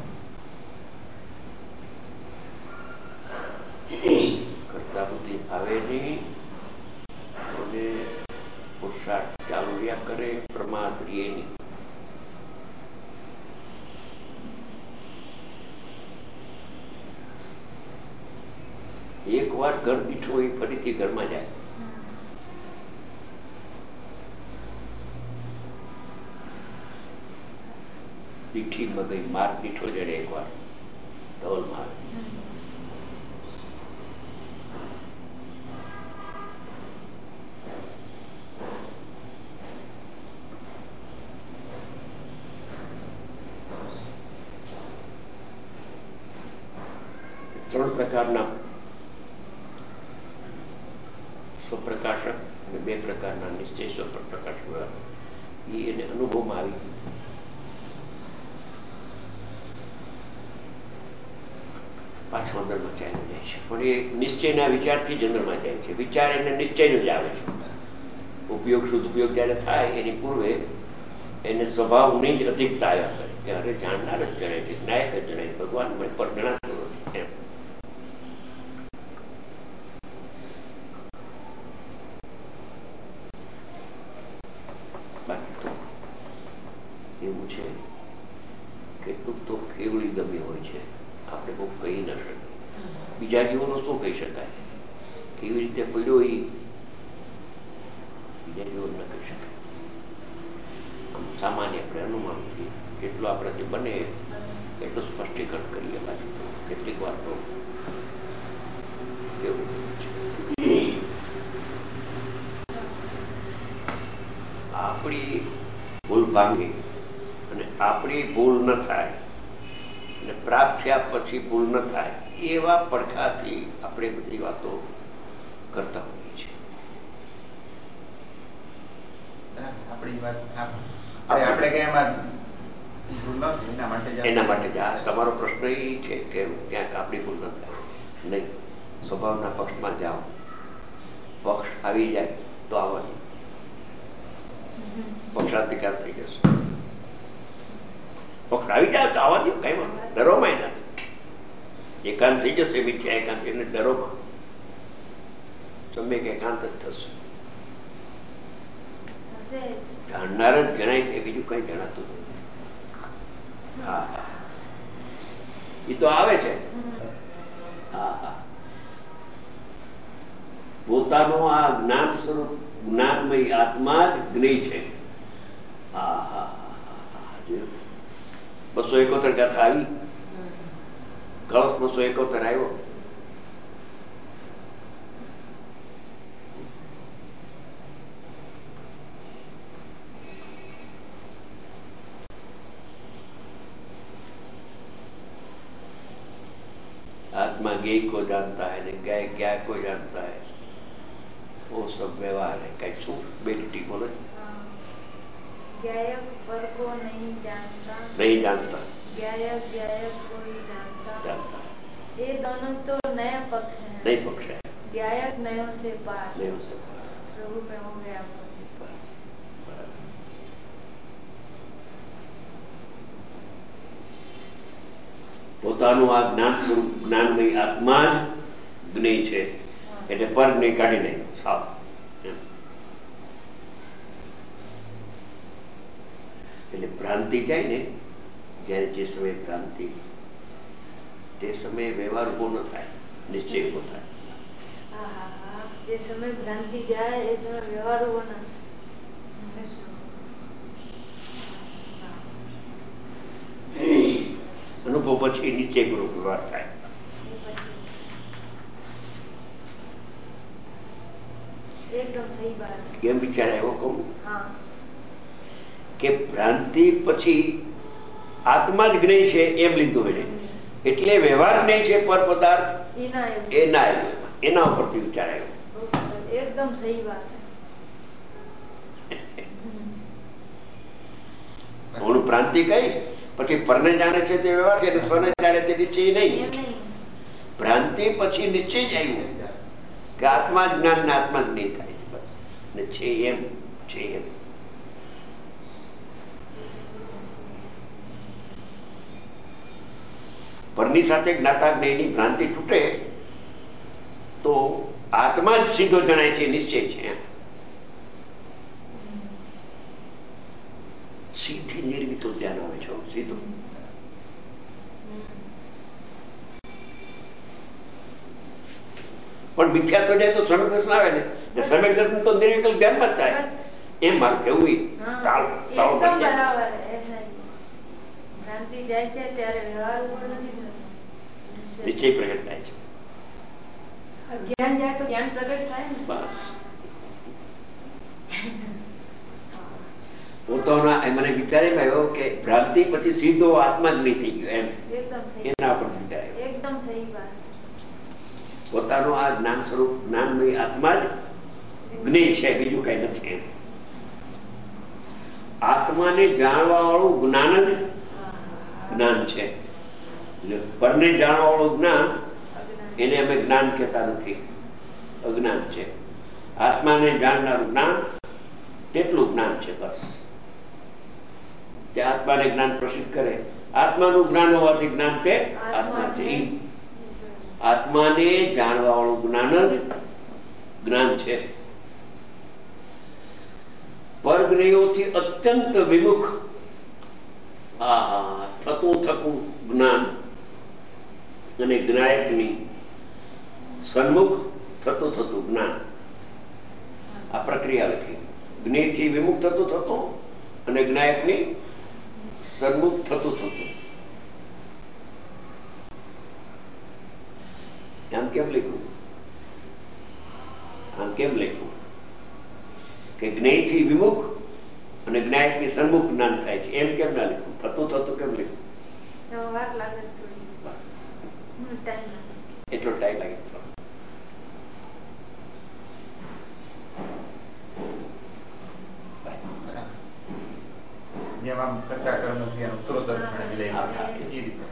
કરતા બુદ્ધિ આવે નહીં અને પુરુષાર્થ ચાલુ રહ્યા કરે, પ્રમાદ રીએ નહીં. એક વાર ઘર દીઠો એ ફરીથી ઘરમાં જાય. દીઠી મગઈ માર દીઠો જડે એક વાર ધવલ માર. ત્રણ પ્રકારના સ્વપ્રકાશક અને બે પ્રકારના નિશ્ચય સ્વપ્રકાશક એ એને અનુભવમાં આવી ગયું. પાછો અંદરમાં ચાલ્યો જાય છે. પણ એ નિશ્ચયના વિચારથી જ અંદરમાં જાય છે. વિચાર એને નિશ્ચયનો જ આવે છે. ઉપયોગ શુદ્ધ ઉપયોગ જ્યારે થાય એની પૂર્વે એને સ્વભાવની જ અધિકતા આવ્યા કરે કે અરે જાણનાર જ જણાય છે, જ્ઞાયક જ જણાય, ભગવાન મને પર જણાતું નથી એમ. બાકી તો એવું છે કેટલુંક તો કેવળી ગમી હોય છે આપણે બહુ કહી ન શકીએ. બીજા જીવોનો શું કહી શકાય? કેવી રીતે પડ્યો એ બીજા જીવો ન કહી શકાય. આમ સામાન્ય આપણે અનુમાનથી કેટલું આપણાથી બને એટલું સ્પષ્ટીકરણ કરીએ. બાકી તો કેટલીક વાર તો કેવું છે આપણી ભૂલ ભાંગે અને આપણી ભૂલ ન થાય અને પ્રાપ્ત થયા પછી ભૂલ ન થાય એવા પડખાથી આપણે બધી વાતો કરતા હોઈએ છીએ. આપણી વાત આપણે કઈ એમાં એના માટે એના માટે જ આ તમારો પ્રશ્ન એ છે કે ક્યાંક આપણી ભૂલ ન થાય. નહીં, સ્વભાવના પક્ષમાં જાઓ, પક્ષ આવી જાય તો આવવાનું પક્ષાધિકાર થઈ જશે. પક્ષ આવી જાય તો આવવા દો, કઈ ડરોમાં નથી. એકાંત થઈ જશે મિથ્યા એકાંત, એને ડરોમાં સમ્યક એકાંત જ થશે. જાણનાર જ જણાય છે, બીજું કઈ જણાતું નથી. હા હા, એ તો આવે છે. હા હા, પોતાનું આ જ્ઞાન સ્વરૂપ જ્ઞાનમય આત્મા જ જ્ઞેય છે. હા હા હા, બસો એકોતેર ગાથા આવી, કળશ બસો એકોતેર આવ્યો. आत्मा गेय को जानता है ने गाय क्या को जानता है, वो सब व्यवहार है. कई શું બેટી બોલે गायक पर को नहीं जानता, नहीं जानता, गायक गायक कोई जानता, जानता ये दोनों तो नए पक्ष हैं. नहीं पक्ष है, गायक नयों से पार, नहीं हो सकता. प्रभु में हो गया आपको सिद्ध. પોતાનું આ જ્ઞાન સ્વરૂપ જ્ઞાનમય આત્મા જ જ્ઞેય છે, એટલે પર જ્ઞેય કાઢી નહીં સાવ. એટલે ભ્રાંતિ જાય ને, જ્યારે જે સમયે ભ્રાંતિ, તે સમયે વ્યવહાર ઉભો ન થાય, નિશ્ચય ઉભો થાય. હા હા હા, જે સમય ભ્રાંતિ જાય એ સમય વ્યવહાર ઉભો ના અનુભવ પછી નિશ્ચયપૂર્વક વ્યવહાર થાય. एकदम सही बात है. કેમ વિચાર આવ્યો કહું हाँ, કે ભ્રાંતિ પછી આત્મા જ જ્ઞેય છે એમ લીધું એને, એટલે વ્યવહાર જ્ઞેય છે પર પદાર્થ ये ना है. એ ના આવ્યો, એના ઉપરથી વિચાર આવ્યો. बहुत सरल, एकदम सही बात है. હું ભ્રાંતિ કઈ પછી પરને જાણે છે તે વ્યવહાર છે, અને સ્વને જાણે તે નિશ્ચય ये નહીં. नहीं. ભ્રાંતિ પછી નિશ્ચય જ આવ્યું કે આત્મા જ્ઞાન ને આત્મા જ્ઞેય થાય છે, બસ. ને છે એમ છે એમ. પરની સાથે જ્ઞાતા જ્ઞેયની ભ્રાંતિ તૂટે તો આત્મા જ સીધો જણાય છે, નિશ્ચય છે એમ. સીધી નિર્મિતો ધ્યાન આવે છે, સીધું. પણ મિથ્યા તો જાય તો સમ્યક દર્શન આવે ને, સમ્યક દર્શન તો નિર્વિકલ્પ ધ્યાનમાં જ થાય. એમ મારું કેવું. हाँ, एकदम बराबर है, ऐसा ही. भ्रांति જાય છે ત્યારે વ્યવહાર ઉપર નથી થતો, નિશ્ચય પ્રગટ થાય છે. જ્ઞાન જાય તો જ્ઞાન પ્રગટ થાય ને. બસ પોતાના મને વિચાર એમ આવ્યો કે ભ્રાંતિ પછી સીધો આત્મા જ નહીં થઈ ગયો એમ. एकदम सही, એના ઉપર વિચાર આવ્યો. एकदम सही बात. પોતાનું આ જ્ઞાન સ્વરૂપ જ્ઞાનમય આત્મા જ જ્ઞેય છે, બીજું કઈ નથી એમ. આત્માને જાણવા વાળું જ્ઞાન જ જ્ઞાન છે. એટલે પરને જાણવા વાળું જ્ઞાન એને અમે જ્ઞાન કહેતા નથી, અજ્ઞાન છે. આત્માને જાણનારું જ્ઞાન તેટલું જ્ઞાન છે, બસ. જે આત્માને જ્ઞાન પ્રસિદ્ધ કરે, આત્માનું જ્ઞાન હોવાથી જ્ઞાન તે આત્મા છે. આત્માને જાણવા વાળું જ્ઞાન જ જ્ઞાન છે. પરજ્ઞેયોથી અત્યંત વિમુખ આ થતું થતું જ્ઞાન અને જ્ઞાયકની સન્મુખ થતું થતું જ્ઞાન, આ પ્રક્રિયા લખી. જ્ઞેયથી વિમુખ થતું થતું અને જ્ઞાયકની સન્મુખ થતું થતું. આમ કેમ લખ્યું? આમ કેમ લખ્યું કે જ્ઞેયથી વિમુખ અને જ્ઞાયકની સન્મુખ જ્ઞાન થાય છે. એમ કેમ ના લીધું? થતું થતું કેમ લીધું? વાર લાગે થોડી, ટાઈમ લાગે, એટલો ટાઈમ લાગે. જેમ આમ કરતા કર્મ નથી એનું ઉત્તરોત્તર વિલય એ રીતે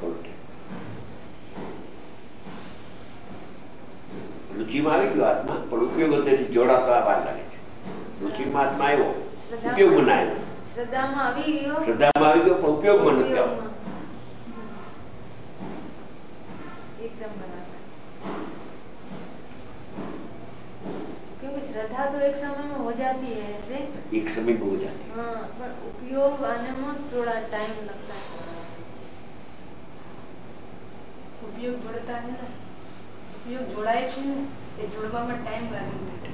રુચિમાં આવી ગયો આત્મા, પણ ઉપયોગ અત્યારથી જોડાતા વાર લાગે છે. રુચિમાં આત્મા આવ્યો, ઉપયોગમાં ના આવ્યો. શ્રદ્ધામાં આવી ગયો, શ્રદ્ધામાં આવી ગયો, પણ ઉપયોગમાં નથી આવ્યો. एकदम बराबर, क्योंकि श्रद्धा तो एक समय में हो जाती है ऐसे, एक समय में हो जाती है, हाँ, पर उपयोग आने में थोड़ा टाइम लगता है. उपयोग जोड़ता है ना, उपयोग जोड़ाए છે ને, એ જોડવામાં ટાઈમ લાગે.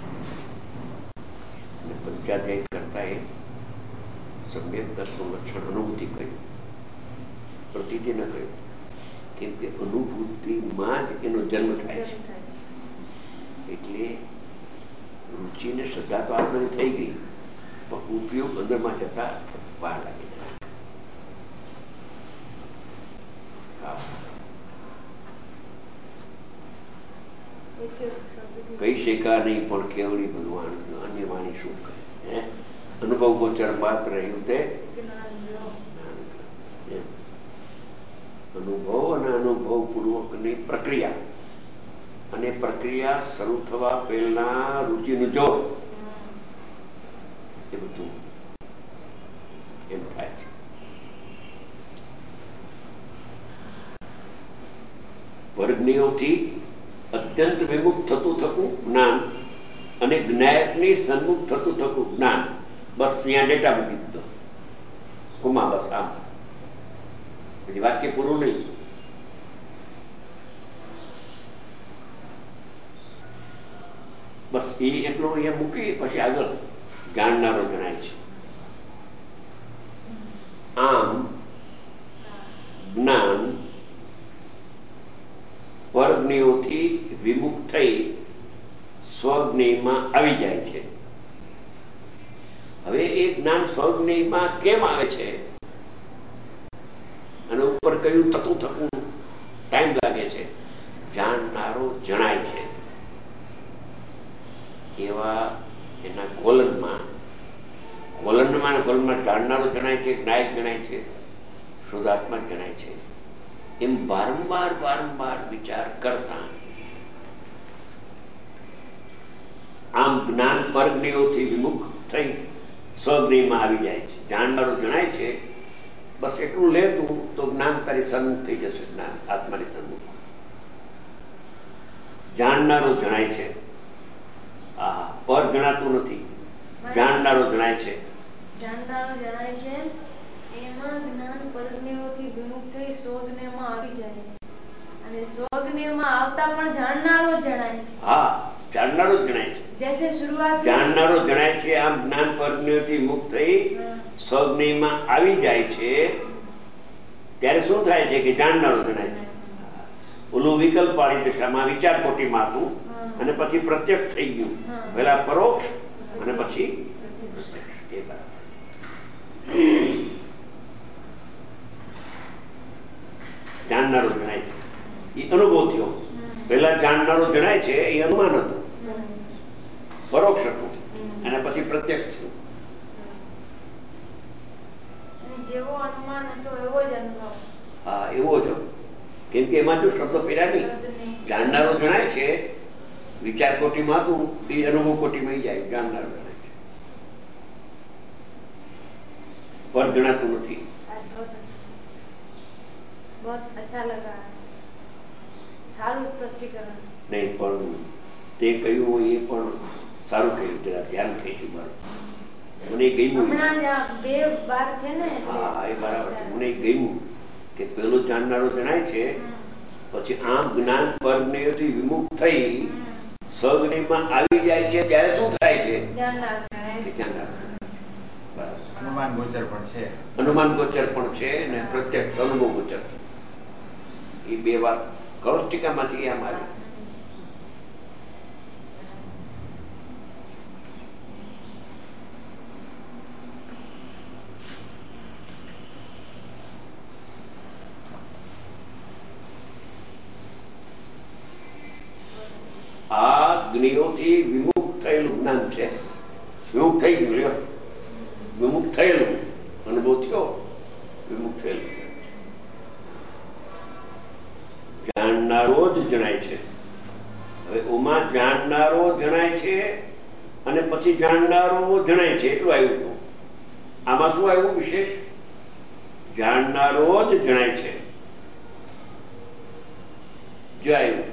પંચાધ્યાય કરતા એ સમ્યક દર્શનનું લક્ષણ અનુભૂતિ કહ્યું, પ્રતીતિ ન કહ્યું. કેમ કે અનુભૂતિમાં જ એનો જન્મ થાય છે. એટલે રુચિ ને શ્રદ્ધા તો આપણે થઈ ગઈ, પણ ઉપયોગ અંદરમાં જતા વાર લાગી જાય. કહી શકા નહીં પણ કેવડી ભગવાન અન્ય વાણી શું કહે. અનુભવ ગોચર માત્ર રહ્યું તે અનુભવ અને અનુભવ પૂર્વકની પ્રક્રિયા, અને પ્રક્રિયા શરૂ થવા પહેલા રુચિનું જોર, એ બધું એમ થાય છે. વર્ગનીઓથી અત્યંત વિમુખ થતું થતું જ્ઞાન અને જ્ઞાયકની સન્મુખ થતું થતું જ્ઞાન. બસ ત્યાં ડેટા મૂકી દીધો, કુમા, બસ આમ. પછી વાક્ય પૂરું નહીં. બસ એ એટલો અહીંયા મૂકી પછી આગળ જાણનારો જણાય છે. આમ જ્ઞાન પરજ્ઞેયોથી વિમુખ થઈ સ્વજ્ઞેયમાં આવી જાય છે. હવે એ જ્ઞાન સ્વજ્ઞેયમાં કેમ આવે છે અને ઉપર કયું થતું થતું ટાઈમ લાગે છે? જાણનારો જણાય છે એવા એના કોલનમાં કોલનમાં કોલનમાં જાણનારો જણાય છે, જ્ઞાયક જણાય છે, શુદ્ધાત્મા જણાય છે. એમ વારંવાર વારંવાર વિચાર કરતા આમ જ્ઞાન પરજ્ઞેયોથી વિમુખ થઈ સ્વજ્ઞેયમાં આવી જાય છે. જાણનારો જણાય છે, બસ એટલું લેતું તો જ્ઞાન તારી સન્મુખ થઈ જશે. જ્ઞાન આત્માની સન્મુખ. જાણનારો જણાય છે, આ પર જણાતું નથી, જાણનારો જણાય છે. જાણનારો જણાય છે, એમાં જ્ઞાન પરજ્ઞેયોથી વિમુખ થઈ સ્વજ્ઞેયમાં આવી જાય છે, અને સ્વજ્ઞેયમાં આવતા પણ જાણનારો જણાય છે. હા, જાણનારો જણાય છે. જૈસે શરૂઆત જાણનારો જણાય છે. આમ જ્ઞાન પરજ્ઞેયોથી મુક્ત થઈ સ્વજ્ઞેયમાં આવી જાય છે, ત્યારે શું થાય છે કે જાણનારો જણાય છે. ઓલું વિકલ્પ વાળી દશામાં વિચાર કોટીમાં હતું અને પછી પ્રત્યક્ષ થઈ ગયું. પહેલા પરોક્ષ અને પછી પ્રત્યક્ષ. એ બરાબર. જાણનારો જણાય છે એ અનુભવ થયો. પહેલા જાણનારો જણાય છે એ અનુમાન હતું, પરોક્ષ હતું, અને પછી પ્રત્યક્ષ થયું. જેવો અનુમાન હતો એવો જ અનુભવ. હા, એવો જ. કેમ કે એમાં જો શબ્દ ફેર્યા નહીં. જાણનારો જણાય છે, વિચાર કોટીમાં હતું, એ અનુભવ કોટીમાં જાય. જાણનારો જણાય છે, પર જણાતું નથી. बहुत अच्छा लगा, સારું સ્પષ્ટીકરણ. નહીં, પણ તે કહ્યું એ પણ સારું કહ્યું. જરા ધ્યાન થઈ મારું. મને ગમ્યું. હમણાં જ આ બે વાર છે ને. હા, એ બરાબર છે. મને ગમ્યું કે પેલો જાણનારો જણાય છે, પછી આમ જ્ઞાન પરજ્ઞેયથી વિમુખ થઈ સ્વજ્ઞેયમાં આવી જાય છે, ત્યારે શું થાય છે? અનુમાન ગોચર પણ છે. અનુમાન ગોચર પણ છે અને પ્રત્યક્ષ અનુભવ ગોચર. એ બે વાત કૌશ ટીકામાંથી આમ આવી. જ્ઞેયોથી વિમુખ થયેલું જ્ઞાન છે. વિમુખ થઈ ગયું, લ્યો, વિમુખ થયેલું અનુભવ થયો, વિમુખ થયેલું જાણનારો જ જણાય છે. હવે ઓમાં જાણનારો જણાય છે અને પછી જાણનારો જણાય છે એટલું આવ્યું હતું. આમાં શું આવ્યું વિશેષ? જાણનારો જ જણાય છે જ આવ્યું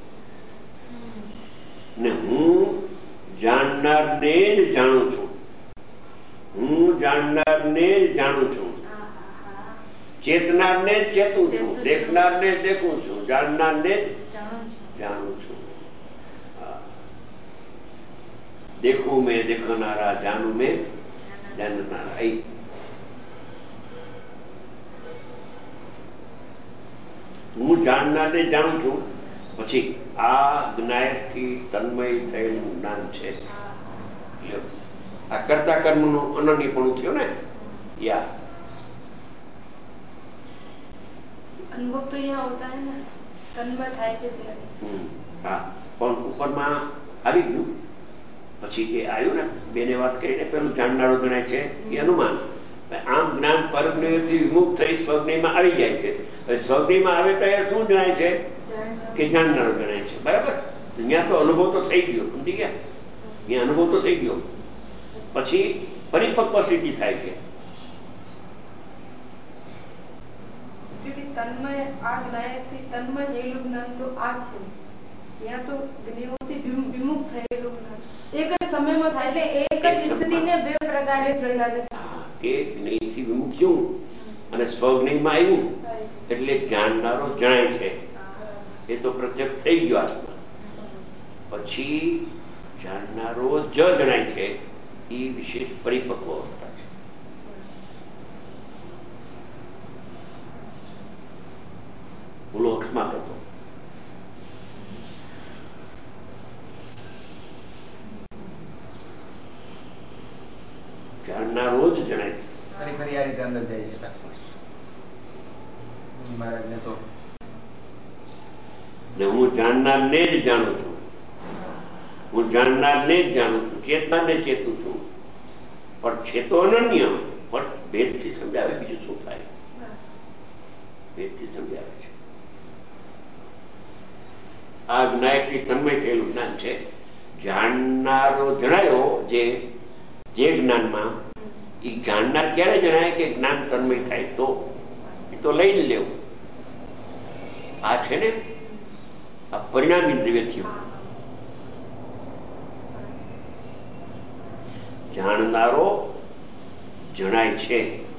ને હું જાણનારને જ જાણું છું. હું જાણનારને જ જાણું છું, ચેતનારને જ ચેતું છું, દેખનારને જ દેખું છું, જાણનારને જ જાણું છું. देखूं मैं देखनारा, जानू मैं जाननारा. હું જાણનારને જાણું છું. પછી આ જ્ઞાયથી તન્મય થયેલું જ્ઞાન છે. આ કર્તા કર્મનું અનન્યપણું થયું ને. યા अनुभव तो यहाँ होता है ना, तन्मय થાય છે ત્યારે. હા, પણ ઉપરમાં આવી ગયું. પછી એ આવ્યું ને, બેને વાત કરીને પેલું જાણનારો ગણાય છે એ અનુમાન. આમ જ્ઞાન પરજ્ઞેયથી વિમુખ થઈ સ્વજ્ઞેયમાં આવી જાય છે. સ્વજ્ઞેયમાં આવે તો એ શું જણાય છે? કે જાણનારો ગણાય છે. બરાબર? ત્યાં તો અનુભવ તો થઈ ગયો, સમજી ગયા? ત્યાં અનુભવ તો થઈ ગયો. પછી પરિપક્વ સ્થિતિ થાય છે. તન્મય આ જ્ઞાયથી તન્મય થયેલું જ્ઞાન તો આ છે. ત્યાં તો જ્ઞેયોથી વિમુખ થયેલું જ્ઞાન એક જ સમયમાં થાય છે. એક જ સ્થિતિને બે પ્રકારે પ્રકારે એક જ્ઞેયથી વિમુખ થયું અને સ્વજ્ઞેયમાં આવ્યું એટલે જાણનારો જણાય છે. એ તો પ્રત્યક્ષ થઈ ગયો આત્મા. પછી જાણનારો જ જણાય છે. એ વિશેષ પરિપક્વ અવસ્થા છે. ભૂલો અકસ્માત હતો. જાણનારો જ જણાય. ફરી ફરી આ રીતે અંદર જાય છે. મહારાજને તો ને હું જાણનારને જ જાણું છું. હું જાણનારને જ જાણું છું, ચેતનારને ચેતું છું. પણ છે તો અનન્ય, પણ ભેદથી સમજાવે. બીજું શું થાય? ભેદથી સમજાવે છે. આ જ્ઞાયથી તન્મય થયેલું જ્ઞાન છે. જાણનારો જણાયો જે જે જ્ઞાનમાં, એ જાણનાર ક્યારે જણાય? કે જ્ઞાન તન્મય થાય તો. એ તો લઈ જ લેવું. આ છે ને આ પરિણામી દ્રવ્ય થયું. જાણનારો જણાય છે.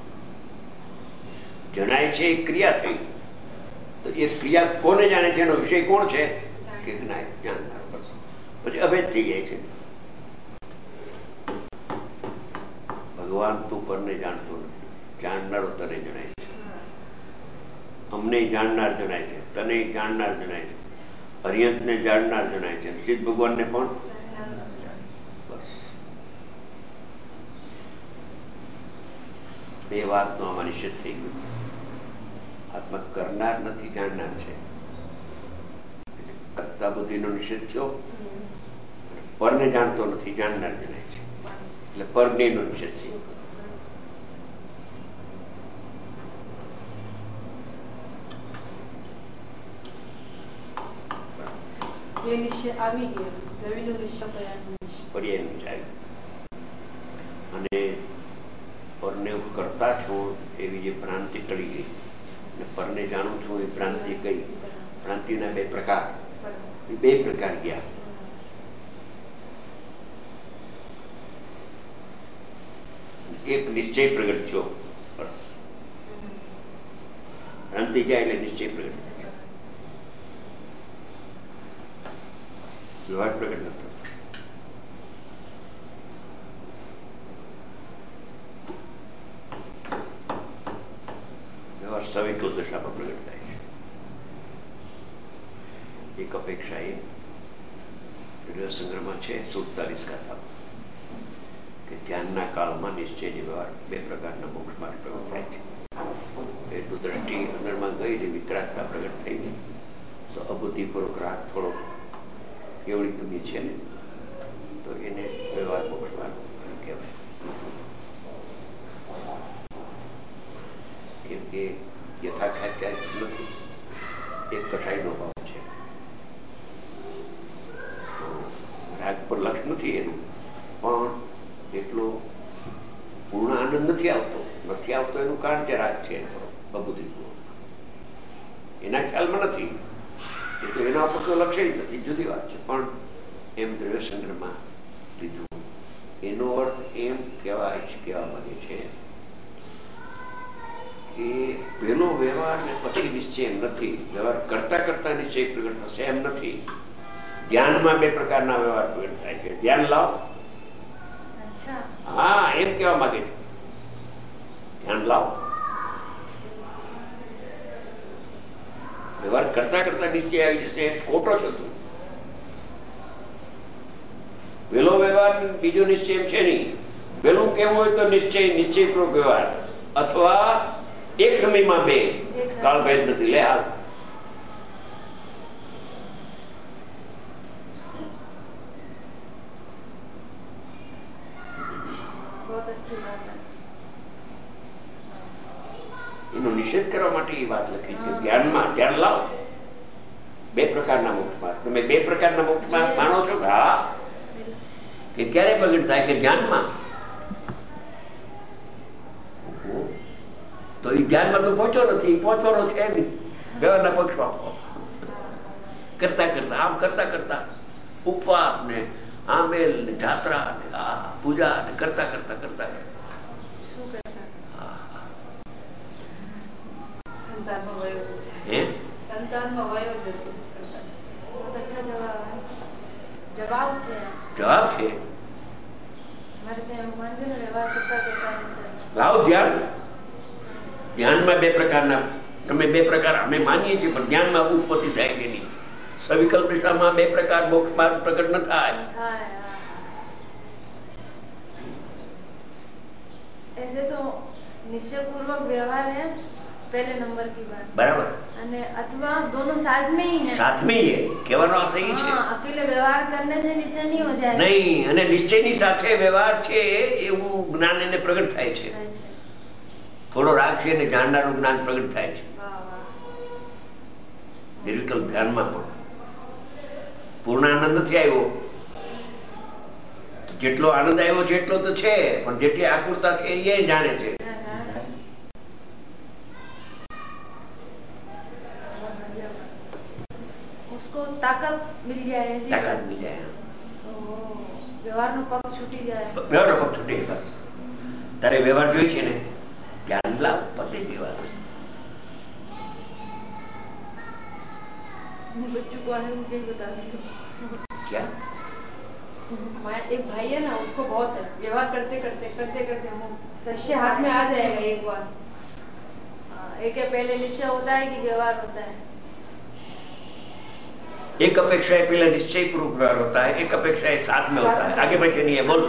જણાય છે એ ક્રિયા થઈ. તો એ ક્રિયા કોને જાણે છે? એનો વિષય કોણ છે? કે જ્ઞાય, જાણનારો. પછી અભેદ થઈ જાય છે. ભગવાન તું પરને જાણતો નથી, જાણનારો તને જણાય છે. અમને જાણનાર જણાય છે, તને જાણનાર જણાય છે, હરિયંતને જાણનાર જણાય છે, સિદ્ધ ભગવાનને પણ. બસ બે વાતનો આમાં નિષેધ થઈ ગયો. આત્મા કરનાર નથી, જાણનાર છે. કરતા બુદ્ધિનો નિષેધ થયો. પરને જાણતો નથી, જાણનાર જણાય છે. એટલે પરજ્ઞેયનો નિષેધ થયો. એ નિશ્ચય આવી ગયા. દ્રવ્યનો નિશ્ચય પર્યાય નિશ્ચય. અને પરને કરતા છું એવી જે ભ્રાંતિ ટળી ગઈ, અને પરને જાણું છું એ ભ્રાંતિ કઈ? ભ્રાંતિના બે પ્રકાર. એ બે પ્રકાર ગયા. એક નિશ્ચય પ્રગટ થયો. ભ્રાંતિ જાય એટલે નિશ્ચય પ્રગટ થયો. વ્યવહાર પ્રગટ નતો. વ્યવહાર સવિકલ દશામાં પ્રગટ થાય છે. એક અપેક્ષા એ સંગ્રહમાં છે સુડતાલીસ ગાથામાં કે ધ્યાનના કાળમાં નિશ્ચયની વ્યવહાર બે પ્રકારના મોક્ષ માર્ગ પ્રગટ થાય છે. એ તો દ્રષ્ટિ અંદરમાં ગઈ ને વિકરાતતા પ્રગટ થઈ ગઈ તો અબુદ્ધિપૂર્વક રાગ થોડો એવડી ગમે છે ને તો એને વ્યવહાર મોક્ષ માર્ગ કહેવાય. કેમ કે યથાખ્યાત ક્યાંય નથી, એક કઠાઈનો ભાવ છે. તો રાગ પર લક્ષ નથી એનું, પણ એટલો પૂર્ણ આનંદ નથી આવતો. નથી આવતો એનું કારણ છે રાગ છે અબુદ્ધિપૂર્વક, એના ખ્યાલમાં નથી. એ તો એના ઉપર તો લક્ષ્ય નથી, જુદી વાત છે. પણ એમ દ્રવ્ય સંગ્રહમાં લીધું એનો અર્થ એમ કહેવાય કહેવા માંગે છે કે પેલો વ્યવહાર ને પછી નિશ્ચય એમ નથી. વ્યવહાર કરતા કરતા નિશ્ચય પ્રગટ થશે એમ નથી. ધ્યાનમાં બે પ્રકારના વ્યવહાર પ્રગટ થાય છે. ધ્યાન લાવ, હા એમ કહેવા માંગે છે. ધ્યાન લાવ, વ્યવહાર કરતા કરતા નિશ્ચય આવી જશે, ખોટો છો તું. પેલો વ્યવહાર બીજો નિશ્ચય એમ છે નહીં. પેલું કેવું હોય તો નિશ્ચય નિશ્ચયપૂર્વક વ્યવહાર, અથવા એક સમયમાં બે, કાળભેદ નથી. લે હાલ, એનો નિષેધ કરવા માટે એ વાત લખી છે. ધ્યાનમાં ધ્યાન લાવ, બે પ્રકારના મોક્ષ માર્ગ. તમે બે પ્રકારના મોક્ષ માર્ગ માનો છો કે હા? કે ક્યારે પ્રગટ થાય? કે ધ્યાનમાં. તો એ ધ્યાનમાં તો પહોંચ્યો નથી, પહોંચવાનો છે નહીં. વ્યવહારના પક્ષમાં કરતા કરતા આમ કરતા કરતા ઉપવાસ ને આંબેલ ને જાત્રા ને આ પૂજા ને કરતા કરતા કરતા જવાબ છે. જવાબ છે. લાવ ધ્યાન. ધ્યાનમાં બે પ્રકારના, તમે બે પ્રકાર અમે માનીએ છીએ, પણ ધ્યાનમાં ઉત્પત્તિ થાય કે નહીં. સવિકલ્પ દિશામાં બે પ્રકાર મોક્ષ માર્ગ પ્રગટ ન થાય. ऐसे तो निश्चय पूर्वक व्यवहार है पहले नंबर की बात, बराबर. અને અથવા दोनों साथ में ही है, साथ में ही है કહેવાનો આ સહી છે. हाँ, अकेले व्यवहार करने से निश्चय नहीं हो जाएगा. નહીં, અને નિશ્ચયની સાથે વ્યવહાર છે એવું જ્ઞાન એને પ્રગટ થાય છે. થોડો રાગ છે ને જાણનારું જ્ઞાન પ્રગટ થાય છે. નિર્વિકલ્પ ધ્યાનમાં પણ પૂર્ણ આનંદ નથી આવ્યો. જેટલો આનંદ આવ્યો છે એટલો તો છે, પણ જેટલી આકુરતા છે એ જાણે છે. उसको ताकत मिल जाए, ऐसी ताकत मिल जाए, व्यवहारનો પક્ષ છૂટી જાય. વ્યવહારનો પક્ષ છૂટી જાય. બસ તારે વ્યવહાર જોઈ છે ને, ધ્યાન લાવ, પતે જ વ્યવહાર. बच्चों को आने मुझे ही बता दी. क्या? एक भाई है ना, उसको बहुत है व्यवहार करते करते करते करते वो निश्चय हाथ में आ जाएगा एक बार. एक है पहले निश्चय होता है कि व्यवहार होता है. एक अपेक्षा है पहले निश्चय पूर्वक व्यवहार होता है, एक अपेक्षा है साथ में होता है. आगे पीछे नहीं है. बोल,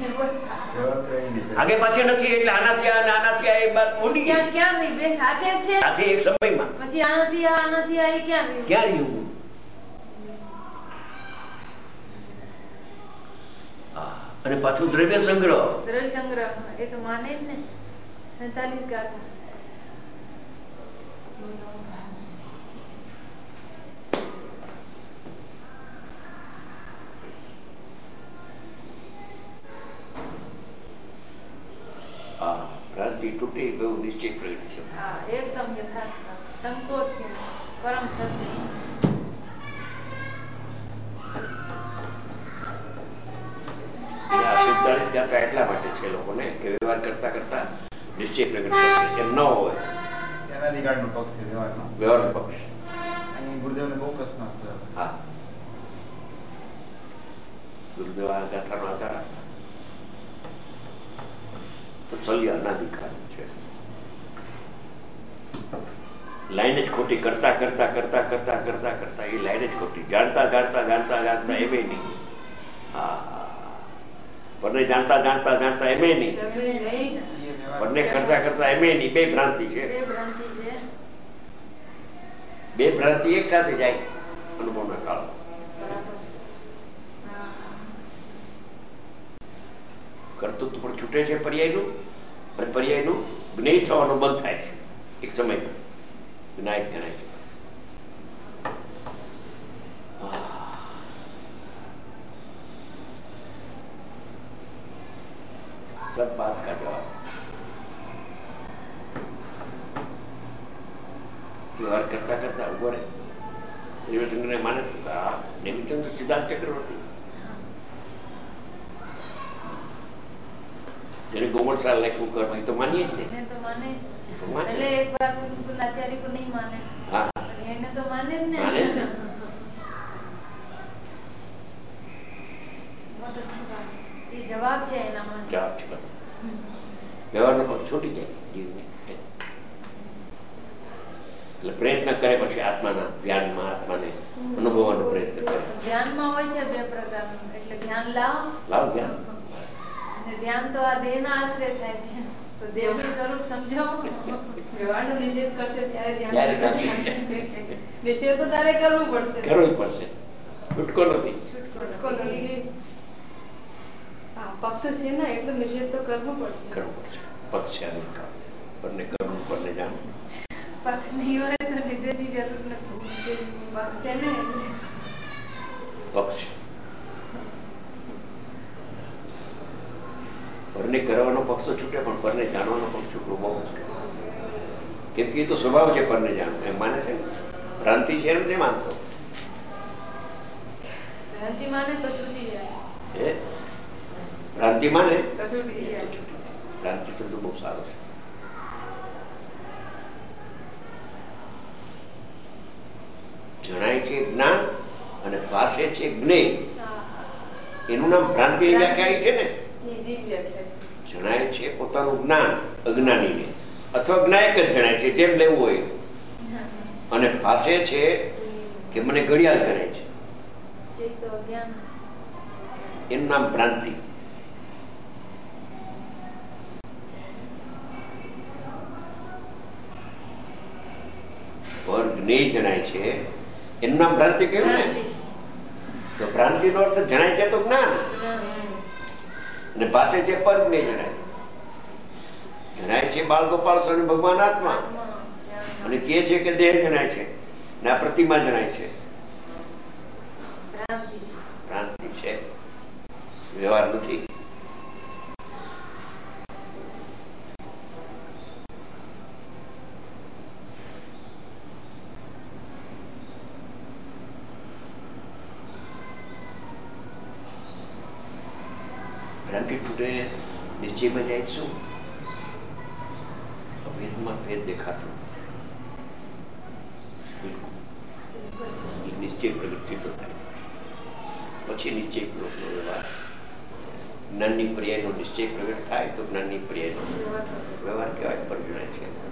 आगे पाछे નથી. એટલે આનાથી આ અને આનાથી આ એક બાત ઓડી ક્યાં ક્યાં રહી? બે સાથે છે, સાથે એક સમયમાં. પછી આનાથી આ આનાથી આ એ ક્યાં રહ્યું? ક્યાં રહ્યું? અને પાછું દ્રવ્ય સંગ્રહ. દ્રવ્ય સંગ્રહ એ તો માને જ ને. સૈતાલીસ ગાથા. ભ્રાંતિ તૂટે બહુ નિશ્ચય પ્રગટ છે. હા, એકદમ યથાર્થ સંકોચ છે, પરમ સત્ય. સૈતાલીસ ગાથા એટલા માટે છે લોકોને કે વ્યવહાર કરતા કરતા નિશ્ચય પ્રગટ થશે. એમ ન હોય. અનાદિકાળનો પક્ષ છે વ્યવહારનો. વ્યવહારનો પક્ષ. અહીં ગુરુદેવને બહુ પ્રશ્ન હતો. હા, ગુરુદેવ આ ગાથાનો આધાર આપતા. તો ચલ્ય અનાદિકાળ છે. લાઈન જ ખોટી. કરતા કરતા કરતા કરતા કરતા કરતા એ લાઈન જ ખોટી. જાણતા જાણતા જાણતા જાણતા એમે નહીં. હા, પરને જાણતા જાણતા જાણતા એમે નહીં. પરને કરતા કરતા એમે નહીં. બે ભ્રાંતિ છે. બે ભ્રાંતિ એક સાથે જાય અનુભવના કાળ. કરતૂત પણ છૂટે છે પર્યાયનું, અને પર્યાયનું જ્ઞેય થવાનું બંધ થાય છે એક સમયમાં, જ્ઞાયક ગણાય છે. सब बात का जवाब व्यवहार करता करता उभो रहे देवचंद्र ने माने देवीचंद्र सिद्धार्थ चक्रवर्ती જેને ગોમડસાલ લખ્યું કર્મ એ તો માનીએ જ એને તો માને તો માને. पहले एक बार कुछ लाचारी को नहीं माने હા એને તો માને જ ને માને જ ને. बहुत अच्छी बात है ये जवाब છે એના માટે જવાબ છે બસ. વ્યવહારનો પગ છૂટી જાય જીવને, એટલે પ્રયત્ન કરે પછી આત્માના ધ્યાનમાં આત્માને અનુભવવાનો પ્રયત્ન કરે. ધ્યાનમાં હોય છે બે પ્રકારનું, એટલે ધ્યાન લાવ લાવ ધ્યાન. અને ધ્યાન તો આ દેહના આશ્રય થાય છે, તો દેવનું સ્વરૂપ સમજો. વ્યવહારનો નિષેધ કરશે ત્યારે ત્યારે ધ્યાન થશે. નિષેધ તો તારે કરવું પડશે. કરવું જ પડશે, છૂટકો નથી. છૂટકો નથી. હા, પક્ષ છે ને એટલે નિષેધ તો કરવું પડશે. કરવું પડશે. પક્ષ છે આનું કામ. પરને કરવું પરને જાણવું. પક્ષ નહીં હોય તો નિષેધની જરૂર નથી. પક્ષ છે ને એટલે પક્ષ પરને કરવાનો પક્ષ તો છૂટે, પણ પરને જાણવાનો પક્ષ છૂટવો બહુ મુશ્કેલ છે. કેમ કે એ તો સ્વભાવ છે પરને જાણવું, એમ માને છે. ભ્રાંતિ છે એમ નથી માનતો. ભ્રાંતિ માને તો છૂટી જાય. હે ભ્રાંતિ માને તો છૂટી જાય. તો છૂટી જાય. ભ્રાંતિ શબ્દ બહુ સારો છે. જણાય છે જ્ઞાન અને ભાષે છે જ્ઞેય. એનું નામ ભ્રાંતિ વ્યાખ્યા છે ને. જણાય છે પોતાનું જ્ઞાન અજ્ઞાનીને, અથવા જ્ઞાયક જ જણાય છે, જેમ લેવું હોય. અને ભાષે છે કે મને ઘડિયાળ જણાય છે, એનું નામ ભ્રાંતિ. પર જ્ઞેય જણાય છે એનું નામ ભ્રાંતિ કહ્યું ને. તો ભ્રાંતિ નો અર્થ જણાય છે તો જ્ઞાન, અને પાસે છે પર જ્ઞેય જણાય. જણાય છે બાળ ગોપાલ સ્વામી ભગવાન આત્મા, અને કહે છે કે દેહ જણાય છે ને આ પ્રતિમા જણાય છે. ભ્રાંતિ છે, વ્યવહાર નથી. ભ્રાંતિ તૂટે નિશ્ચયમાં જાય શું? અભેદમાં ભેદ દેખાતો બિલકુલ. એ નિશ્ચય પ્રગટ થતો થાય, પછી નિશ્ચય પૂર્વકનો વ્યવહાર. જ્ઞાનની પર્યાયનો નિશ્ચય પ્રગટ થાય તો જ્ઞાનની પર્યાયનો વ્યવહાર કહેવાય, પર જણાય છે.